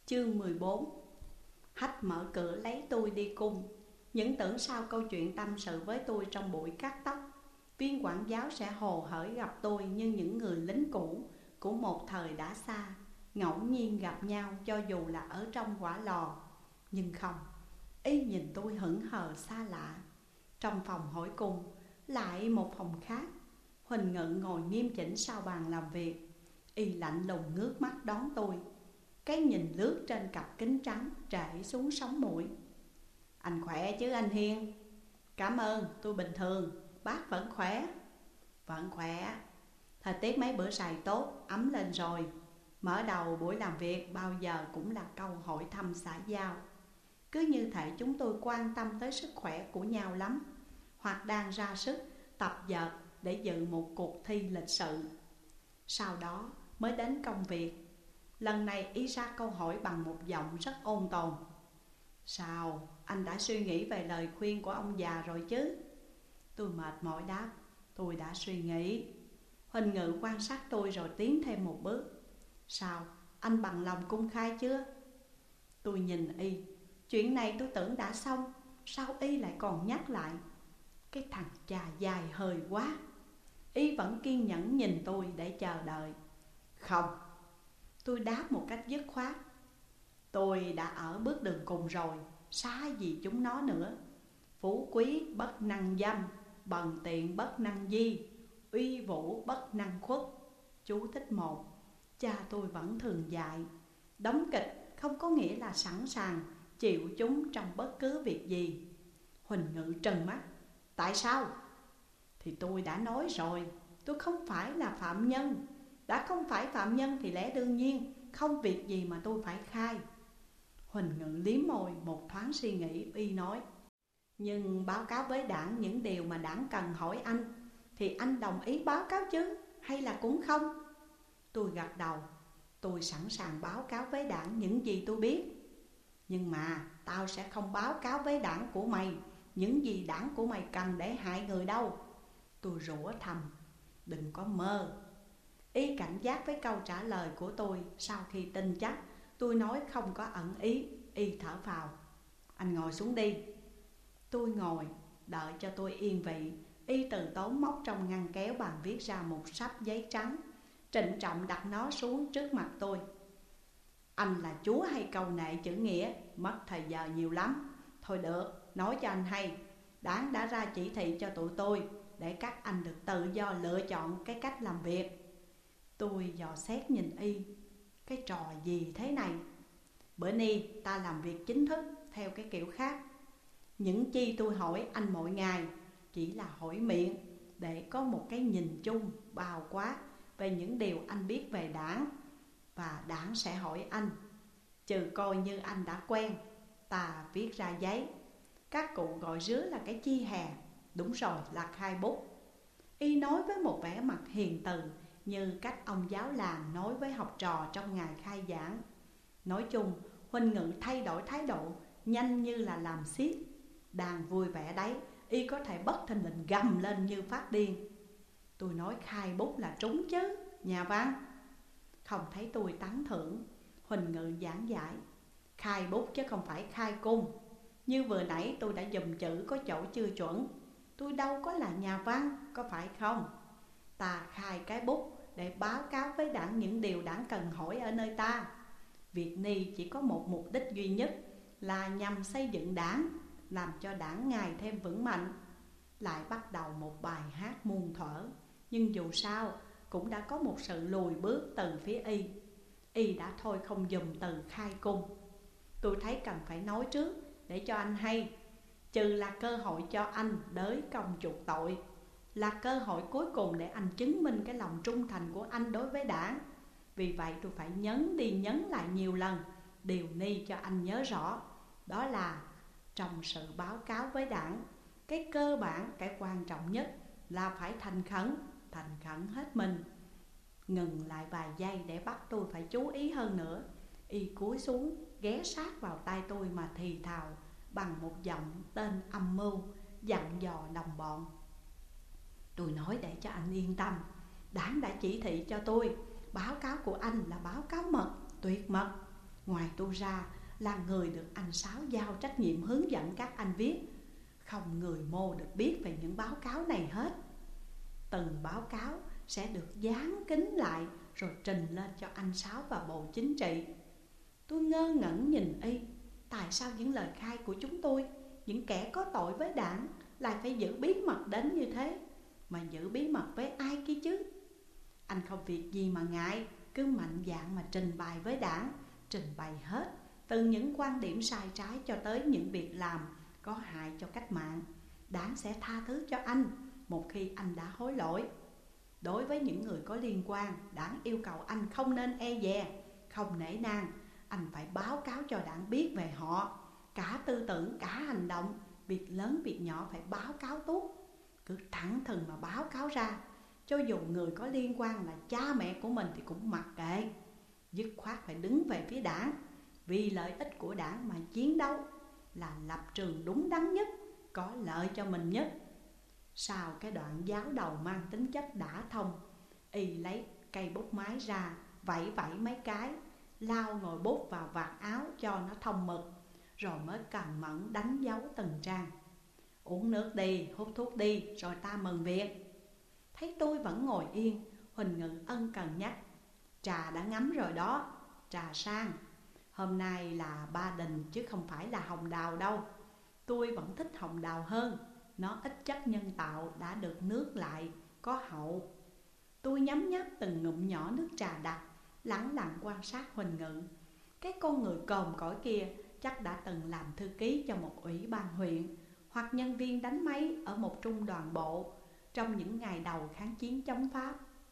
Chương 14. Hách mở cửa lấy tôi đi cung. Những tưởng sau câu chuyện tâm sự với tôi trong buổi cắt tóc, viên quản giáo sẽ hồ hởi gặp tôi như những người lính cũ của một thời đã xa, ngẫu nhiên gặp nhau cho dù là ở trong hỏa lò. Nhưng không, y nhìn tôi hững hờ xa lạ. Trong phòng hỏi cung, lại một phòng khác, Huỳnh Ngự ngồi nghiêm chỉnh sau bàn làm việc. Y lạnh lùng ngước mắt đón tôi, cái nhìn lướt trên cặp kính trắng trải xuống sống mũi. Anh khỏe chứ anh Hiên? Cảm ơn, tôi bình thường. Bác vẫn khỏe? Vẫn khỏe. Thời tiết mấy bữa sài tốt, ấm lên rồi. Mở đầu buổi làm việc bao giờ cũng là câu hỏi thăm xã giao. Cứ như thể chúng tôi quan tâm tới sức khỏe của nhau lắm, hoặc đang ra sức tập dượt để dự một cuộc thi lịch sự. Sau đó mới đến công việc. Lần này y ra câu hỏi bằng một giọng rất ôn tồn. Sao, anh đã suy nghĩ về lời khuyên của ông già rồi chứ? Tôi mệt mỏi đáp, tôi đã suy nghĩ. Huỳnh Ngự quan sát tôi rồi tiến thêm một bước. Sao, anh bằng lòng cung khai chưa? Tôi nhìn y. Chuyện này tôi tưởng đã xong, sao y lại còn nhắc lại? Cái thằng cha dài hơi quá. Y vẫn kiên nhẫn nhìn tôi để chờ đợi. Không. Tôi đáp một cách dứt khoát. Tôi đã ở bước đường cùng rồi, xá gì chúng nó nữa. Phú quý bất năng dâm, bần tiện bất năng di, uy vũ bất năng khuất. Chú thích 1. Cha tôi vẫn thường dạy, đóng kịch không có nghĩa là sẵn sàng chịu chúng trong bất cứ việc gì. Huỳnh Ngự trừng mắt. Tại sao? Thì tôi đã nói rồi, tôi không phải là phạm nhân. Đã không phải phạm nhân thì lẽ đương nhiên không việc gì mà tôi phải khai. Huỳnh Ngự liếm môi một thoáng suy nghĩ. Y nói, nhưng báo cáo với đảng những điều mà đảng cần hỏi anh thì anh đồng ý báo cáo chứ, hay là cũng không? Tôi gật đầu. Tôi sẵn sàng báo cáo với đảng những gì tôi biết. Nhưng mà tao sẽ không báo cáo với đảng của mày những gì đảng của mày cần để hại người đâu. Tôi rủa thầm, đừng có mơ. Y cảnh giác với câu trả lời của tôi. Sau khi tin chắc tôi nói không có ẩn ý, y thở phào. Anh ngồi xuống đi. Tôi ngồi, đợi cho tôi yên vị. Y từ tốn móc trong ngăn kéo bàn viết ra một sắp giấy trắng, trịnh trọng đặt nó xuống trước mặt tôi. Anh là chúa hay câu nệ chữ nghĩa, mất thời giờ nhiều lắm. Thôi được, nói cho anh hay, đảng đã ra chỉ thị cho tụi tôi để các anh được tự do lựa chọn cái cách làm việc. Tôi dò xét nhìn y. Cái trò gì thế này? Bữa nay ta làm việc chính thức theo cái kiểu khác. Những chi tôi hỏi anh mỗi ngày chỉ là hỏi miệng, để có một cái nhìn chung bao quát về những điều anh biết về đảng. Và đảng sẽ hỏi anh, trừ coi như anh đã quen. Ta viết ra giấy. Các cụ gọi rứa là cái chi hè. Đúng rồi, là khai bút. Y nói với một vẻ mặt hiền từ, như cách ông giáo làng nói với học trò trong ngày khai giảng. Nói chung, Huỳnh Ngự thay đổi thái độ nhanh như là làm xiết. Đang vui vẻ đấy, y có thể bất thình lình gầm lên như phát điên. Tôi nói khai bút là trúng chứ, nhà văn. Không thấy tôi tán thưởng, Huỳnh Ngự giảng giải. Khai bút chứ không phải khai cung. Như vừa nãy tôi đã dùm chữ có chỗ chưa chuẩn. Tôi đâu có là nhà văn, có phải không? Ta khai cái bút để báo cáo với đảng những điều đảng cần hỏi ở nơi ta. Việc này chỉ có một mục đích duy nhất, là nhằm xây dựng đảng, làm cho đảng ngày thêm vững mạnh. Lại bắt đầu một bài hát muôn thuở. Nhưng dù sao cũng đã có một sự lùi bước từ phía y. Y đã thôi không dùng từ khai cung. Tôi thấy cần phải nói trước để cho anh hay, trừ là cơ hội cho anh đới công chuộc tội, là cơ hội cuối cùng để anh chứng minh cái lòng trung thành của anh đối với đảng. Vì vậy tôi phải nhấn đi nhấn lại nhiều lần điều ni cho anh nhớ rõ. Đó là trong sự báo cáo với đảng, cái cơ bản, cái quan trọng nhất là phải thành khẩn hết mình. Ngừng lại vài giây để bắt tôi phải chú ý hơn nữa. Y cúi xuống ghé sát vào tai tôi mà thì thào bằng một giọng tên âm mưu, dặn dò đồng bọn. Tôi nói để cho anh yên tâm, đảng đã chỉ thị cho tôi báo cáo của anh là báo cáo mật, tuyệt mật. Ngoài tôi ra là người được anh Sáu giao trách nhiệm hướng dẫn các anh viết. Không người mô được biết về những báo cáo này hết. Từng báo cáo sẽ được dán kính lại rồi trình lên cho anh Sáu và Bộ Chính trị. Tôi ngơ ngẩn nhìn y. Tại sao những lời khai của chúng tôi, những kẻ có tội với đảng, lại phải giữ bí mật đến như thế? Mà giữ bí mật với ai kia chứ? Anh không việc gì mà ngại, cứ mạnh dạn mà trình bày với đảng. Trình bày hết, từ những quan điểm sai trái cho tới những việc làm có hại cho cách mạng. Đảng sẽ tha thứ cho anh một khi anh đã hối lỗi. Đối với những người có liên quan, đảng yêu cầu anh không nên e dè, không nể nang. Anh phải báo cáo cho đảng biết về họ, cả tư tưởng, cả hành động. Việc lớn việc nhỏ phải báo cáo tốt. Cứ thẳng thừng mà báo cáo ra. Cho dù người có liên quan là cha mẹ của mình thì cũng mặc kệ. Dứt khoát phải đứng về phía đảng, vì lợi ích của đảng mà chiến đấu, là lập trường đúng đắn nhất, có lợi cho mình nhất. Sau cái đoạn giáo đầu mang tính chất đã thông, y lấy cây bút máy ra, vẫy vẫy mấy cái, lao ngồi bút vào vạt áo cho nó thông mực, rồi mới cần mẫn đánh dấu từng trang. Uống nước đi, hút thuốc đi, rồi ta mừng việc. Thấy tôi vẫn ngồi yên, Huỳnh Ngự ân cần nhắc: trà đã ngấm rồi đó, trà sang. Hôm nay là Ba Đình chứ không phải là hồng đào đâu. Tôi vẫn thích hồng đào hơn, nó ít chất nhân tạo, đã được nước lại, có hậu. Tôi nhấm nháp từng ngụm nhỏ nước trà đặc, lẳng lặng quan sát Huỳnh Ngự. Cái con người còm cõi kia chắc đã từng làm thư ký cho một ủy ban huyện, hoặc nhân viên đánh máy ở một trung đoàn bộ trong những ngày đầu kháng chiến chống Pháp.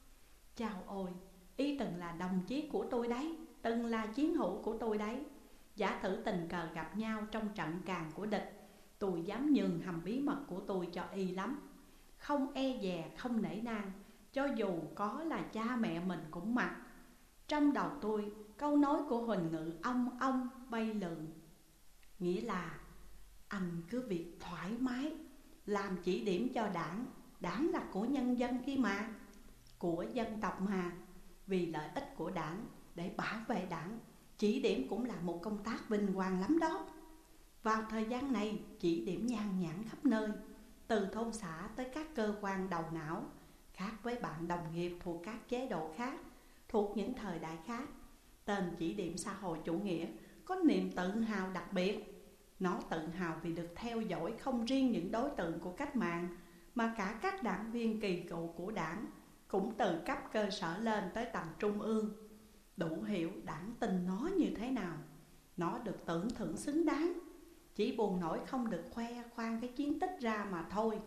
Chao ôi, y từng là đồng chí của tôi đấy, từng là chiến hữu của tôi đấy. Giả thử tình cờ gặp nhau trong trận càn của địch, tôi dám nhường hầm bí mật của tôi cho y lắm. Không e dè, không nể nang, cho dù có là cha mẹ mình cũng mặc. Trong đầu tôi, câu nói của Huỳnh Ngự ông bay lượn, nghĩa là anh cứ việc thoải mái, làm chỉ điểm cho đảng. Đảng là của nhân dân kia mà, của dân tộc mà. Vì lợi ích của đảng, để bảo vệ đảng, chỉ điểm cũng là một công tác vinh quang lắm đó. Vào thời gian này, chỉ điểm nhan nhản khắp nơi, từ thôn xã tới các cơ quan đầu não. Khác với bạn đồng nghiệp thuộc các chế độ khác, thuộc những thời đại khác, tên chỉ điểm xã hội chủ nghĩa có niềm tự hào đặc biệt. Nó tự hào vì được theo dõi không riêng những đối tượng của cách mạng, mà cả các đảng viên kỳ cựu của đảng, cũng từ cấp cơ sở lên tới tầm trung ương. Đủ hiểu đảng tin nó như thế nào. Nó được tưởng thưởng xứng đáng, chỉ buồn nổi không được khoe khoang cái chiến tích ra mà thôi.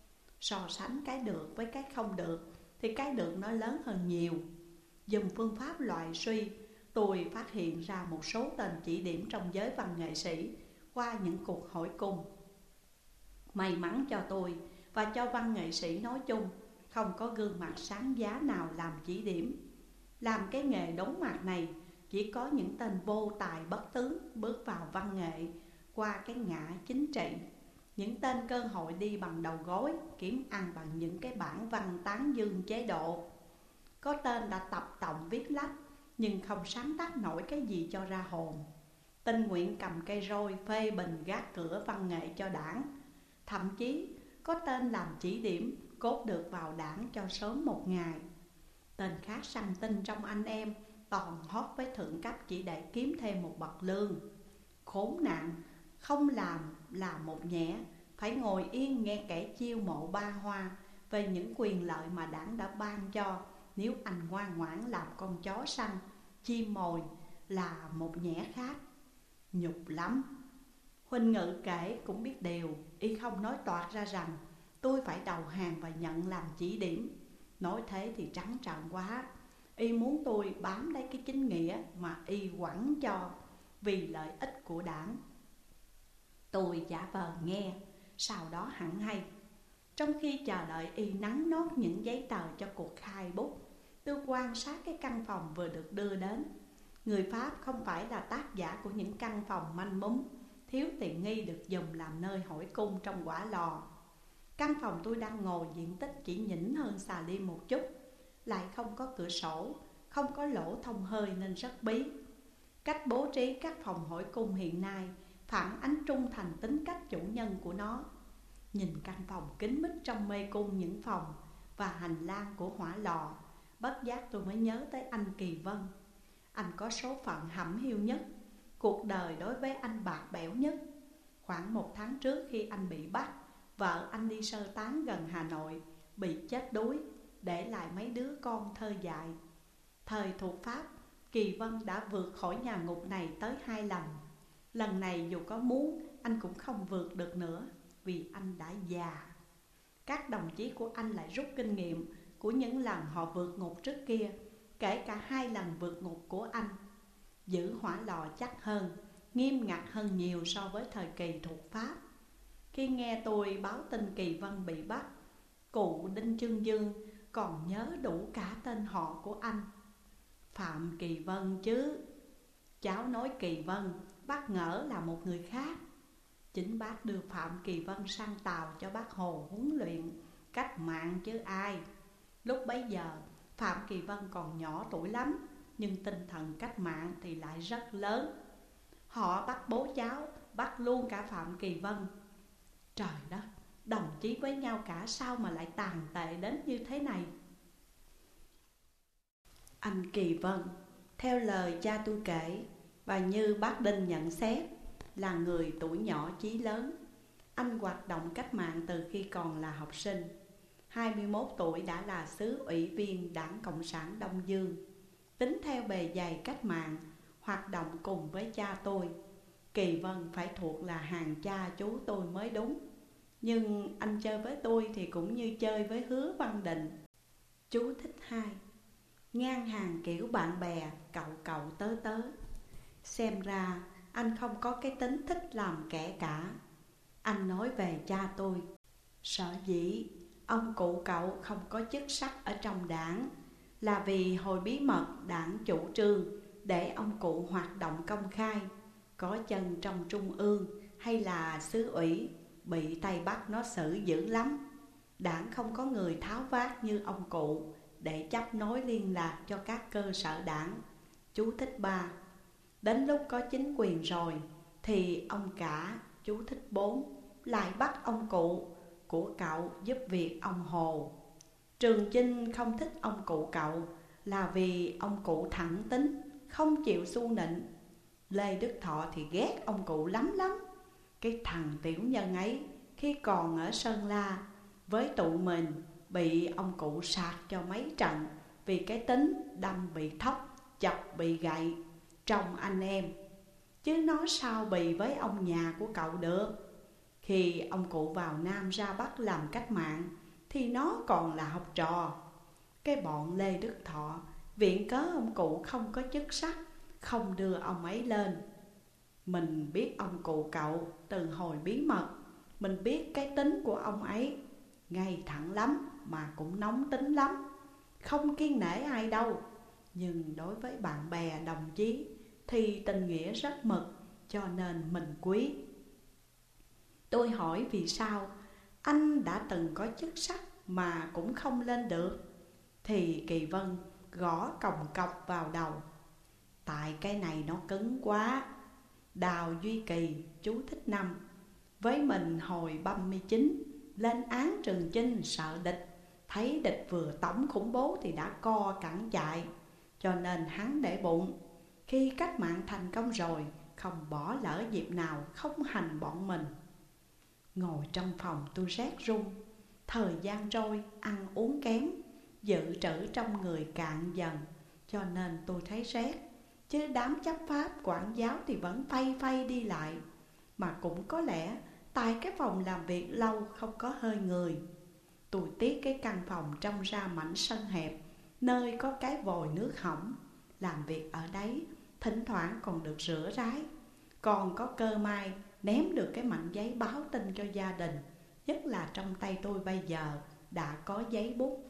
So sánh cái được với cái không được thì cái được nó lớn hơn nhiều. Dùng phương pháp loại suy, tôi phát hiện ra một số tên chỉ điểm trong giới văn nghệ sĩ qua những cuộc hỏi cung. May mắn cho tôi và cho văn nghệ sĩ nói chung, không có gương mặt sáng giá nào làm chỉ điểm. Làm cái nghề đóng mặt này, chỉ có những tên vô tài bất tướng bước vào văn nghệ qua cái ngã chính trị. Những tên cơ hội đi bằng đầu gối, kiếm ăn bằng những cái bản văn tán dương chế độ. Có tên đã tập tọng viết lách, nhưng không sáng tác nổi cái gì cho ra hồn. Tình nguyện cầm cây roi phê bình gác cửa văn nghệ cho đảng. Thậm chí có tên làm chỉ điểm, cốt được vào đảng cho sớm một ngày. Tên khác săn tin trong anh em, toàn hót với thượng cấp chỉ để kiếm thêm một bậc lương. Khốn nạn, không làm là một nhẽ, phải ngồi yên nghe kẻ chiêu mộ ba hoa về những quyền lợi mà đảng đã ban cho. Nếu anh ngoan ngoãn làm con chó săn, chim mồi là một nhẽ khác. Nhục lắm. Huỳnh Ngự kể cũng biết điều, y không nói toạc ra rằng tôi phải đầu hàng và nhận làm chỉ điểm. Nói thế thì trắng trợn quá. Y muốn tôi bám lấy cái chính nghĩa mà y quẳng cho, vì lợi ích của đảng. Tôi giả vờ nghe, sau đó hẳn hay. Trong khi chờ đợi y nắn nót những giấy tờ cho cuộc khai bút, tôi quan sát cái căn phòng vừa được đưa đến. Người Pháp không phải là tác giả của những căn phòng manh mún, thiếu tiện nghi được dùng làm nơi hỏi cung trong quả lò. Căn phòng tôi đang ngồi diện tích chỉ nhỉnh hơn xà lim một chút, lại không có cửa sổ, không có lỗ thông hơi nên rất bí. Cách bố trí các phòng hỏi cung hiện nay phản ánh trung thành tính cách chủ nhân của nó. Nhìn căn phòng kín mít trong mê cung những phòng và hành lang của hỏa lò, bất giác tôi mới nhớ tới anh Kỳ Vân. Anh có số phận hẩm hiu nhất, cuộc đời đối với anh bạc bẽo nhất. Khoảng 1 tháng trước khi anh bị bắt, vợ anh đi sơ tán gần Hà Nội, bị chết đuối, để lại mấy đứa con thơ dại. Thời thuộc Pháp, Kỳ Vân đã vượt khỏi nhà ngục này tới 2 lần. Lần này dù có muốn, anh cũng không vượt được nữa, vì anh đã già. Các đồng chí của anh lại rút kinh nghiệm của những lần họ vượt ngục trước kia, kể cả 2 lần vượt ngục của anh. Giữ hỏa lò chắc hơn, nghiêm ngặt hơn nhiều so với thời kỳ thuộc Pháp. Khi nghe tôi báo tin Kỳ Vân bị bắt, cụ Đinh Chương Dương còn nhớ đủ cả tên họ của anh. Phạm Kỳ Vân chứ. Cháu nói Kỳ Vân, bác ngỡ là một người khác. Chính bác đưa Phạm Kỳ Vân sang Tàu cho bác Hồ huấn luyện cách mạng chứ ai. Lúc bấy giờ Phạm Kỳ Vân còn nhỏ tuổi lắm, nhưng tinh thần cách mạng thì lại rất lớn. Họ bắt bố cháu, bắt luôn cả Phạm Kỳ Vân. Trời đất, đồng chí với nhau cả sao mà lại tàn tệ đến như thế này. Anh Kỳ Vân, theo lời cha tôi kể và như bác Đinh nhận xét, là người tuổi nhỏ chí lớn. Anh hoạt động cách mạng từ khi còn là học sinh. 21 tuổi đã là xứ ủy viên Đảng Cộng sản Đông Dương. Tính theo bề dày cách mạng, hoạt động cùng với cha tôi, Kỳ Vân phải thuộc là hàng cha chú tôi mới đúng. Nhưng anh chơi với tôi thì cũng như chơi với Hứa Văn Định. Chú thích 2. Ngang hàng kiểu bạn bè, cậu cậu tớ tớ. Xem ra anh không có cái tính thích làm kẻ cả. Anh nói về cha tôi, sở dĩ ông cụ cậu không có chức sắc ở trong đảng là vì hồi bí mật đảng chủ trương để ông cụ hoạt động công khai, có chân trong trung ương hay là xứ ủy, bị Tây Bắc nó xử dữ lắm. Đảng không có người tháo vát như ông cụ để chấp nối liên lạc cho các cơ sở đảng. Chú thích 3. Đến lúc có chính quyền rồi thì ông cả, chú thích 4, lại bắt ông cụ của cậu giúp việc ông Hồ. Trường Chinh không thích ông cụ cậu là vì ông cụ thẳng tính, không chịu xu nịnh. Lê Đức Thọ thì ghét ông cụ lắm lắm. Cái thằng tiểu nhân ấy khi còn ở Sơn La với tụi mình bị ông cụ sạc cho mấy trận vì cái tính đâm bị thóc, chọc bị gậy trong anh em. Chứ nó sao bì với ông nhà của cậu được. Khi ông cụ vào Nam ra Bắc làm cách mạng thì nó còn là học trò. Cái bọn Lê Đức Thọ viện cớ ông cụ không có chức sắc, không đưa ông ấy lên. Mình biết ông cụ cậu từ hồi bí mật. Mình biết cái tính của ông ấy, ngay thẳng lắm mà cũng nóng tính lắm, không kiêng nể ai đâu. Nhưng đối với bạn bè đồng chí thì tình nghĩa rất mực, cho nên mình quý. Tôi hỏi vì sao anh đã từng có chức sắc mà cũng không lên được, thì Kỳ Vân gõ còng cọc vào đầu. Tại cái này nó cứng quá. Đào Duy Kỳ, chú thích 5. Với mình hồi 39 lên án Trường Chinh sợ địch, thấy địch vừa tổng khủng bố thì đã co cẳng chạy, cho nên hắn để bụng khi cách mạng thành công rồi không bỏ lỡ dịp nào không hành bọn mình. Ngồi trong phòng tôi rét run. Thời gian trôi, ăn uống kém, dự trữ trong người cạn dần, cho nên tôi thấy rét. Chứ đám chấp pháp quản giáo thì vẫn phay phay đi lại. Mà cũng có lẽ tại cái phòng làm việc lâu không có hơi người. Tôi tiếc cái căn phòng trong ra mảnh sân hẹp, nơi có cái vòi nước hỏng. Làm việc ở đấy thỉnh thoảng còn được rửa ráy, còn có cơ may ném được cái mảnh giấy báo tin cho gia đình. Nhất là trong tay tôi bây giờ đã có giấy bút.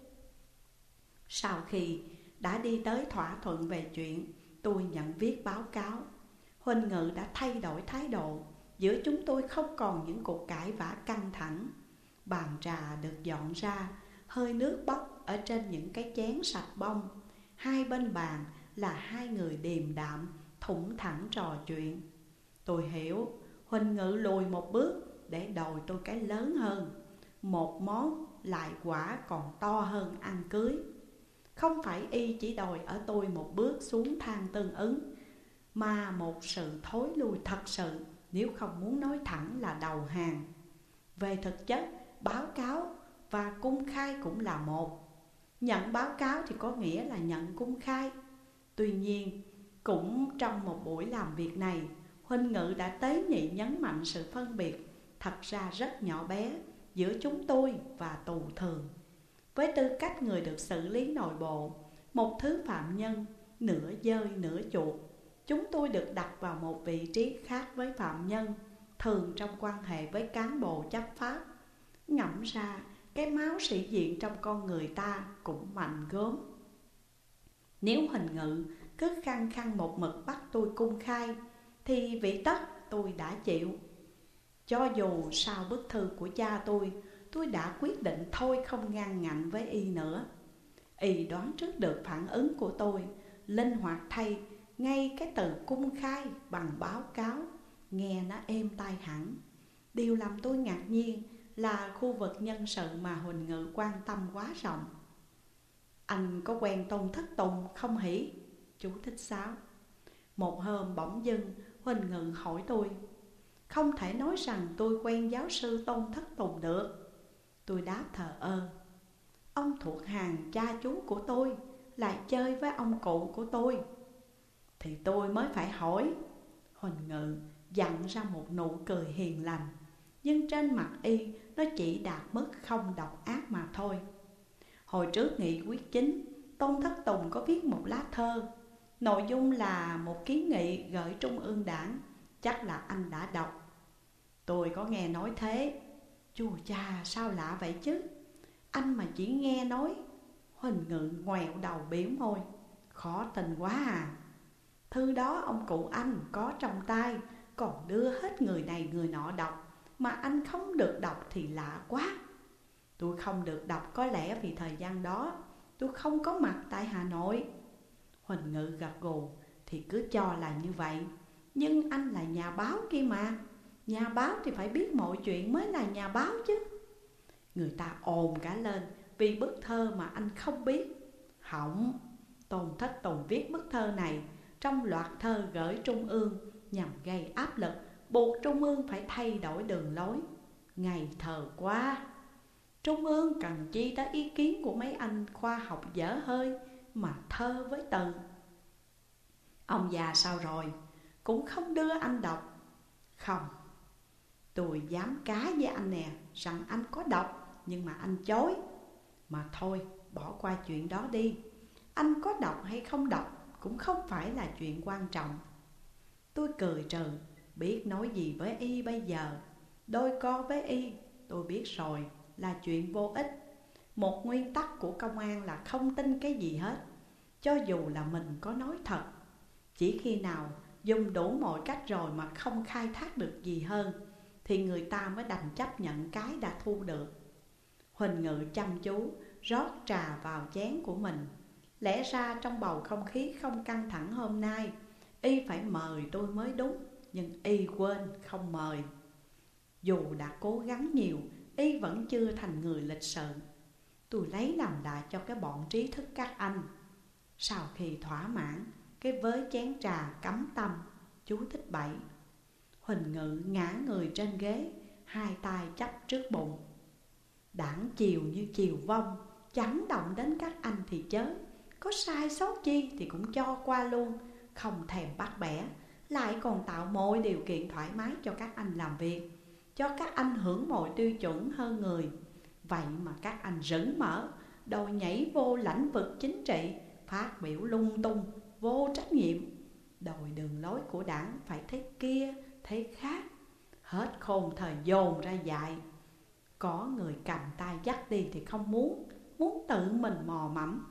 Sau khi đã đi tới thỏa thuận về chuyện tôi nhận viết báo cáo, Huỳnh Ngự đã thay đổi thái độ. Giữa chúng tôi không còn những cuộc cãi vã căng thẳng. Bàn trà được dọn ra, hơi nước bốc ở trên những cái chén sạch bông. Hai bên bàn là hai người điềm đạm, thủng thẳng trò chuyện. Tôi hiểu, Huỳnh Ngự lùi một bước để đòi tôi cái lớn hơn, một món lại quả còn to hơn ăn cưới. Không phải y chỉ đòi ở tôi một bước xuống thang tương ứng, mà một sự thối lui thật sự, nếu không muốn nói thẳng là đầu hàng. Về thực chất, báo cáo và công khai cũng là một. Nhận báo cáo thì có nghĩa là nhận công khai. Tuy nhiên, cũng trong một buổi làm việc này, Huỳnh Ngự đã tế nhị nhấn mạnh sự phân biệt thật ra rất nhỏ bé giữa chúng tôi và tù thường. Với tư cách người được xử lý nội bộ, một thứ phạm nhân nửa dơi nửa chuột, chúng tôi được đặt vào một vị trí khác với phạm nhân thường trong quan hệ với cán bộ chấp pháp. Ngẫm ra, cái máu sĩ diện trong con người ta cũng mạnh gớm. Nếu Huỳnh Ngự cứ khăng khăng một mực bắt tôi công khai, thì vị tất tôi đã chịu. Cho dù sau bức thư của cha tôi đã quyết định thôi không ngang ngạnh với y nữa. Y đoán trước được phản ứng của tôi, linh hoạt thay ngay cái từ công khai bằng báo cáo, nghe nó êm tai hẳn. Điều làm tôi ngạc nhiên là khu vực nhân sự mà Huỳnh Ngự quan tâm quá rộng. Anh có quen Tôn Thất Tùng không hỉ? Chú thích 6. Một hôm bỗng dưng Huỳnh Ngự hỏi tôi. Không thể nói rằng tôi quen giáo sư Tôn Thất Tùng được. Tôi đáp thờ ơ. Ông thuộc hàng cha chú của tôi, lại chơi với ông cụ của tôi. Thì tôi mới phải hỏi. Huỳnh Ngự dặn ra một nụ cười hiền lành, nhưng trên mặt y nó chỉ đạt mức không độc ác mà thôi. Hồi trước nghị quyết chính, Tôn Thất Tùng có viết một lá thơ. Nội dung là một kiến nghị gửi Trung ương Đảng. Chắc là anh đã đọc. Tôi có nghe nói thế. Chù cha, sao lạ vậy chứ? Anh mà chỉ nghe nói. Huỳnh Ngự ngoẹo đầu biểu môi. Khó tin quá à. Thư đó ông cụ anh có trong tay, còn đưa hết người này người nọ đọc, mà anh không được đọc thì lạ quá. Tôi không được đọc có lẽ vì thời gian đó tôi không có mặt tại Hà Nội. Huỳnh Ngự gật gù. Thì cứ cho là như vậy. Nhưng anh là nhà báo kia mà. Nhà báo thì phải biết mọi chuyện mới là nhà báo chứ. Người ta ồn cả lên vì bức thơ mà anh không biết. Hỏng. Tôn Thất Tùng viết bức thơ này trong loạt thơ gửi Trung ương, nhằm gây áp lực buộc Trung ương phải thay đổi đường lối. Ngày thờ quá. Trung ương cần chi tới ý kiến của mấy anh khoa học dở hơi mà thơ với từ. Ông già sao rồi? Cũng không đưa anh đọc. Không. Tôi dám cá với anh nè rằng anh có đọc, nhưng mà anh chối. Mà thôi, bỏ qua chuyện đó đi. Anh có đọc hay không đọc cũng không phải là chuyện quan trọng. Tôi cười trừ, biết nói gì với y bây giờ. Đôi co với y, tôi biết rồi, là chuyện vô ích. Một nguyên tắc của công an là không tin cái gì hết, cho dù là mình có nói thật. Chỉ khi nào dùng đủ mọi cách rồi mà không khai thác được gì hơn, thì người ta mới đành chấp nhận cái đã thu được. Huỳnh Ngự chăm chú rót trà vào chén của mình. Lẽ ra trong bầu không khí không căng thẳng hôm nay, y phải mời tôi mới đúng, nhưng y quên không mời. Dù đã cố gắng nhiều, y vẫn chưa thành người lịch sự. Tôi lấy làm lạ cho cái bọn trí thức các anh. Sau khi thỏa mãn cái vớ chén trà cắm tâm, chú thích 7. Huỳnh Ngự ngã người trên ghế, hai tay chắp trước bụng. Đảng chiều như chiều vong, chẳng động đến các anh thì chớ. Có sai sót chi thì cũng cho qua luôn, không thèm bắt bẻ. Lại còn tạo mọi điều kiện thoải mái cho các anh làm việc, cho các anh hưởng mọi tiêu chuẩn hơn người. Vậy mà các anh rửng mở, đòi nhảy vô lĩnh vực chính trị, phát biểu lung tung, vô trách nhiệm. Đòi đường lối của đảng phải thế kia, thế khác. Hết khôn thời dồn ra dạy. Có người cầm tay dắt đi thì không muốn tự mình mò mẫm.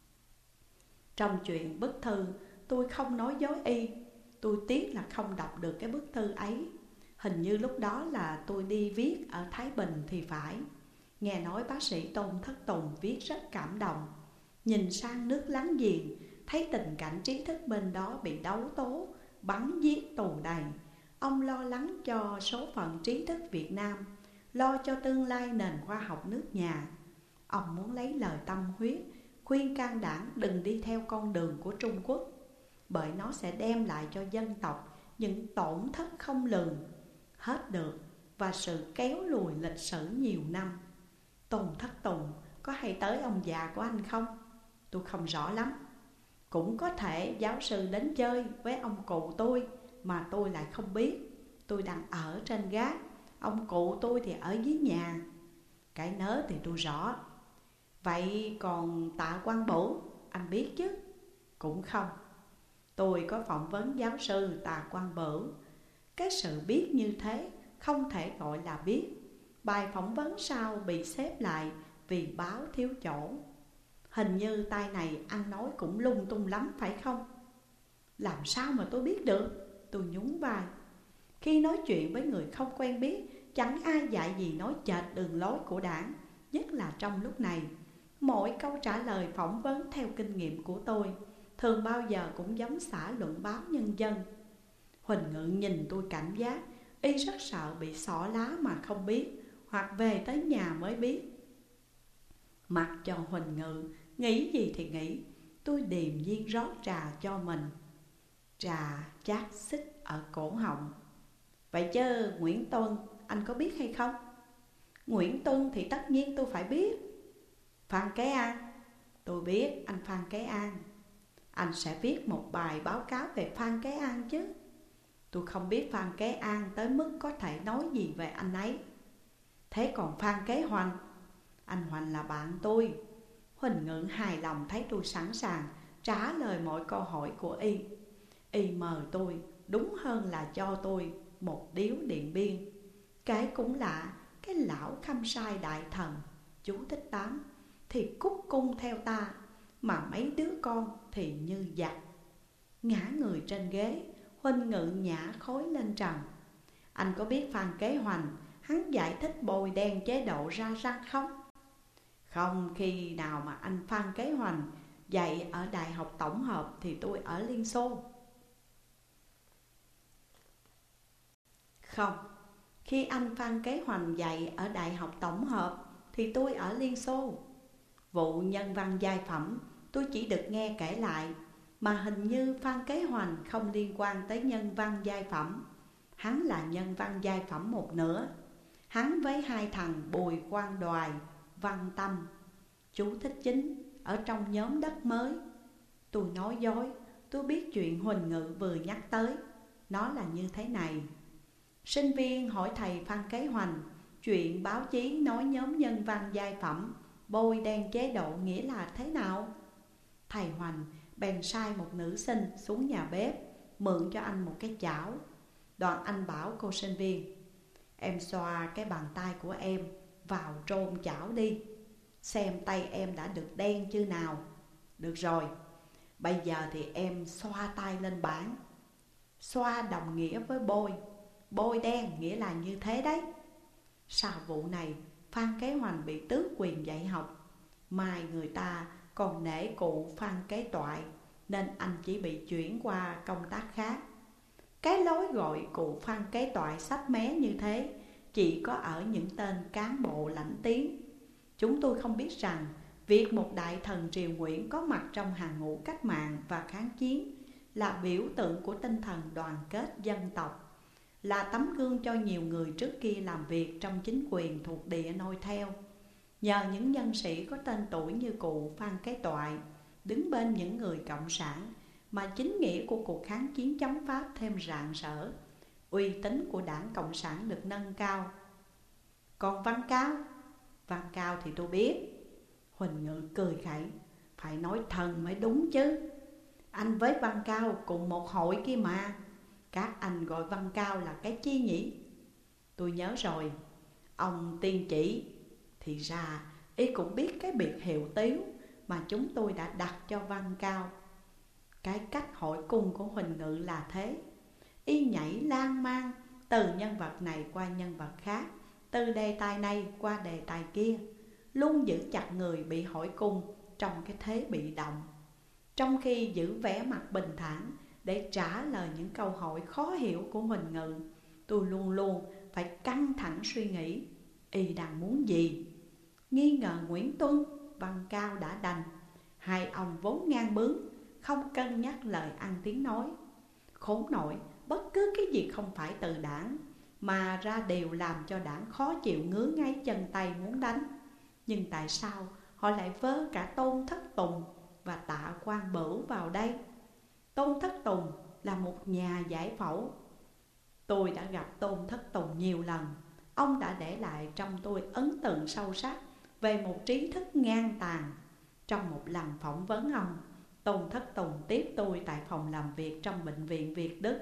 Trong chuyện bức thư, tôi không nói dối y. Tôi tiếc là không đọc được cái bức thư ấy. Hình như lúc đó là tôi đi viết ở Thái Bình thì phải. Nghe nói bác sĩ Tôn Thất Tùng viết rất cảm động. Nhìn sang nước láng giềng, thấy tình cảnh trí thức bên đó bị đấu tố bắn giết tù đầy. Ông lo lắng cho số phận trí thức Việt Nam, lo cho tương lai nền khoa học nước nhà. Ông muốn lấy lời tâm huyết khuyên can Đảng đừng đi theo con đường của Trung Quốc, bởi nó sẽ đem lại cho dân tộc những tổn thất không lường hết được và sự kéo lùi lịch sử nhiều năm. Tôn Thất Tùng có hay tới ông già của anh không? Tôi không rõ lắm. Cũng có thể giáo sư đến chơi với ông cụ tôi mà tôi lại không biết. Tôi đang ở trên gác, ông cụ tôi thì ở dưới nhà. Cái nớ thì tôi rõ. Vậy còn Tạ Quang Bửu, anh biết chứ? Cũng không. Tôi có phỏng vấn giáo sư Tạ Quang Bửu. Cái sự biết như thế không thể gọi là biết. Bài phỏng vấn sau bị xếp lại vì báo thiếu chỗ. Hình như tay này ăn nói cũng lung tung lắm phải không? Làm sao mà tôi biết được? Tôi nhún vai. Khi nói chuyện với người không quen biết, chẳng ai dạy gì nói chệch đường lối của Đảng, nhất là trong lúc này. Mỗi câu trả lời phỏng vấn theo kinh nghiệm của tôi thường bao giờ cũng giống xã luận báo Nhân dân. Huỳnh Ngự nhìn tôi cảnh giác, y rất sợ bị xỏ lá mà không biết, hoặc về tới nhà mới biết. Mặc cho Huỳnh Ngự nghĩ gì thì nghĩ, tôi điềm nhiên rót trà cho mình. Trà chát xích ở cổ họng. Vậy chứ Nguyễn Tuân anh có biết hay không? Nguyễn Tuân thì tất nhiên tôi phải biết. Phan Kế An? Tôi biết anh Phan Kế An. Anh sẽ viết một bài báo cáo về Phan Kế An chứ? Tôi không biết Phan Kế An tới mức có thể nói gì về anh ấy. Thế còn Phan Kế Hoành? Anh Hoành là bạn tôi. Huỳnh Ngự hài lòng thấy tôi sẵn sàng trả lời mọi câu hỏi của y. Y mời tôi, đúng hơn là cho tôi một điếu Điện Biên. Kể cũng lạ, cái lão Khâm Sai đại thần chú Thích Tám thì cúc cung theo ta, mà mấy đứa con thì như giặc. Ngã người trên ghế, Huỳnh Ngự nhả khói lên trần. Anh có biết Phan Kế Hoành hắn giải thích bôi đen chế độ ra răng không? Không, khi nào mà anh Phan Kế Hoành dạy ở Đại học Tổng hợp thì tôi ở Liên Xô. Không, khi anh Phan Kế Hoành dạy ở Đại học Tổng hợp thì tôi ở Liên Xô. Vụ nhân văn giai phẩm tôi chỉ được nghe kể lại, mà hình như Phan Kế Hoành không liên quan tới nhân văn giai phẩm. Hắn là nhân văn giai phẩm một nửa. Hắn với hai thằng Bùi Quang Đoài, Văn Tâm, chú Thích Chính ở trong nhóm Đất Mới. Tôi nói dối, tôi biết chuyện Huỳnh Ngự vừa nhắc tới. Nó là như thế này. Sinh viên hỏi thầy Phan Kế Hoành chuyện báo chí nói nhóm nhân văn giai phẩm bôi đen chế độ nghĩa là thế nào? Thầy Hoành bèn sai một nữ sinh xuống nhà bếp mượn cho anh một cái chảo. Đoạn anh bảo cô sinh viên: em xoa cái bàn tay của em vào trôn chảo đi, xem tay em đã được đen chưa nào. Được rồi, bây giờ thì em xoa tay lên bảng. Xoa đồng nghĩa với bôi, bôi đen nghĩa là như thế đấy. Sau vụ này Phan Kế Hoành bị tước quyền dạy học. Mai người ta còn nể cụ Phan Kế Toại, nên anh chỉ bị chuyển qua công tác khác. Cái lối gọi cụ Phan Kế Toại xách mé như thế chỉ có ở những tên cán bộ lãnh tiếng. Chúng tôi không biết rằng việc một đại thần triều Nguyễn có mặt trong hàng ngũ cách mạng và kháng chiến là biểu tượng của tinh thần đoàn kết dân tộc, là tấm gương cho nhiều người trước kia làm việc trong chính quyền thuộc địa noi theo. Nhờ những nhân sĩ có tên tuổi như cụ Phan Kế Toại đứng bên những người cộng sản mà chính nghĩa của cuộc kháng chiến chống Pháp thêm rạng rỡ, uy tín của Đảng Cộng sản được nâng cao. Còn Văn Cao? Văn Cao thì tôi biết. Huỳnh Ngự cười khẩy: phải nói thần mới đúng chứ. Anh với Văn Cao cùng một hội kia mà. Các anh gọi Văn Cao là cái chi nhỉ? Tôi nhớ rồi, ông tiên chỉ. Thì ra y cũng biết cái biệt hiệu tiếu mà chúng tôi đã đặt cho Văn Cao. Cái cách hỏi cung của Huỳnh Ngự là thế. Y nhảy lan man từ nhân vật này qua nhân vật khác, từ đề tài này qua đề tài kia, luôn giữ chặt người bị hỏi cung trong cái thế bị động, trong khi giữ vẻ mặt bình thản để trả lời những câu hỏi khó hiểu của Huỳnh Ngự. Tôi luôn luôn phải căng thẳng suy nghĩ y đang muốn gì. Nghi ngờ Nguyễn Tuân, Văn Cao đã đành. Hai ông vốn ngang bướng, không cân nhắc lời ăn tiếng nói. Khốn nổi, bất cứ cái gì không phải từ đảng mà ra đều làm cho đảng khó chịu, ngứa ngáy chân tay muốn đánh. Nhưng tại sao họ lại vơ cả Tôn Thất Tùng và Tạ Quang Bửu vào đây? Tôn Thất Tùng là một nhà giải phẫu. Tôi đã gặp Tôn Thất Tùng nhiều lần. Ông đã để lại trong tôi ấn tượng sâu sắc về một trí thức ngang tàn. Trong một lần phỏng vấn ông, Tôn Thất Tùng tiếp tôi tại phòng làm việc trong bệnh viện Việt Đức.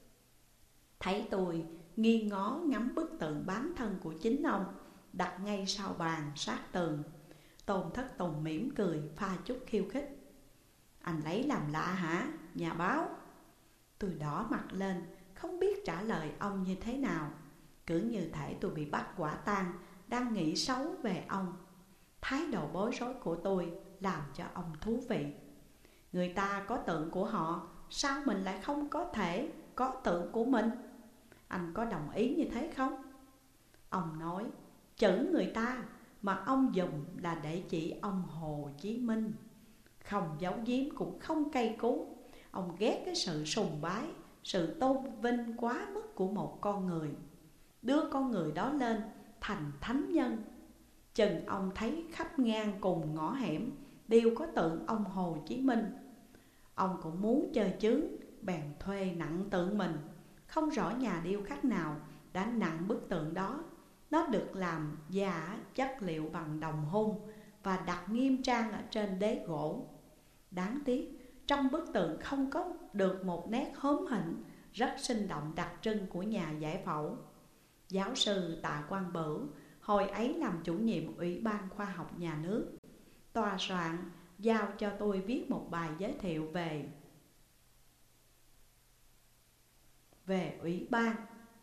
Thấy tôi nghi ngó ngắm bức tượng bán thân của chính ông đặt ngay sau bàn sát tường, Tôn Thất Tùng mỉm cười pha chút khiêu khích. Anh lấy làm lạ hả, nhà báo? Tôi đỏ mặt lên, không biết trả lời ông như thế nào. Cứ như thể tôi bị bắt quả tang, đang nghĩ xấu về ông. Thái độ bối rối của tôi làm cho ông thú vị. Người ta có tượng của họ, sao mình lại không có thể có tượng của mình? Anh có đồng ý như thế không? Ông nói, chữ người ta mà ông dùng là để chỉ ông Hồ Chí Minh. Không giấu giếm cũng không cay cú. Ông ghét cái sự sùng bái, sự tôn vinh quá mức của một con người, đưa con người đó lên thành thánh nhân. Chừng ông thấy khắp ngang cùng ngõ hẻm đều có tượng ông Hồ Chí Minh. Ông cũng muốn chơi chướng, bèn thuê nặng tượng mình. Không rõ nhà điêu khắc nào đã nặng bức tượng đó. Nó được làm giả chất liệu bằng đồng hun và đặt nghiêm trang ở trên đế gỗ. Đáng tiếc, trong bức tượng không có được một nét hóm hỉnh rất sinh động đặc trưng của nhà giải phẫu. Giáo sư Tạ Quang Bửu hồi ấy làm chủ nhiệm Ủy ban Khoa học Nhà nước. Tòa soạn giao cho tôi viết một bài giới thiệu về Ủy ban.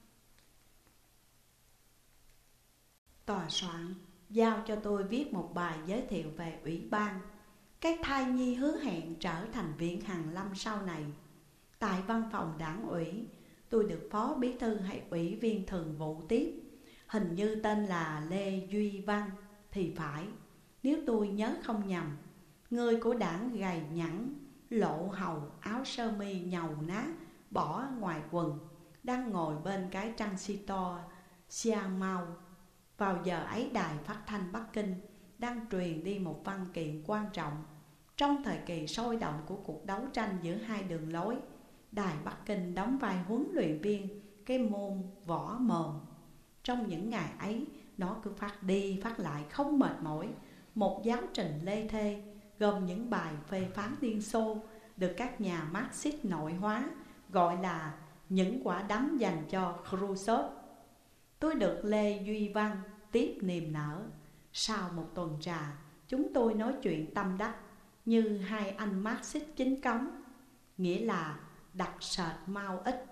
Tòa soạn giao cho tôi viết một bài giới thiệu về Ủy ban, cái thai nhi hứa hẹn trở thành viện hàn lâm sau này. Tại văn phòng đảng ủy, tôi được phó bí thư hay ủy viên thường vụ tiếp. Hình như tên là Lê Duy Văn thì phải, nếu tôi nhớ không nhầm. Người của đảng gầy nhẵn, lộ hầu, áo sơ mi nhầu nát, bỏ ngoài quần, đang ngồi bên cái transistor Siang Mau. Vào giờ ấy đài phát thanh Bắc Kinh đang truyền đi một văn kiện quan trọng. Trong thời kỳ sôi động của cuộc đấu tranh giữa hai đường lối, đài Bắc Kinh đóng vai huấn luyện viên cái môn võ mồm. Trong những ngày ấy, nó cứ phát đi phát lại không mệt mỏi một giáo trình lê thê, gồm những bài phê phán Liên Xô được các nhà Marxist nội hóa, gọi là những quả đấm dành cho Khrushchev. Tôi được Lê Duy Văn tiếp niềm nở. Sau một tuần trà, chúng tôi nói chuyện tâm đắc như hai anh Marxist chính cống, nghĩa là đặt sệt mau ít.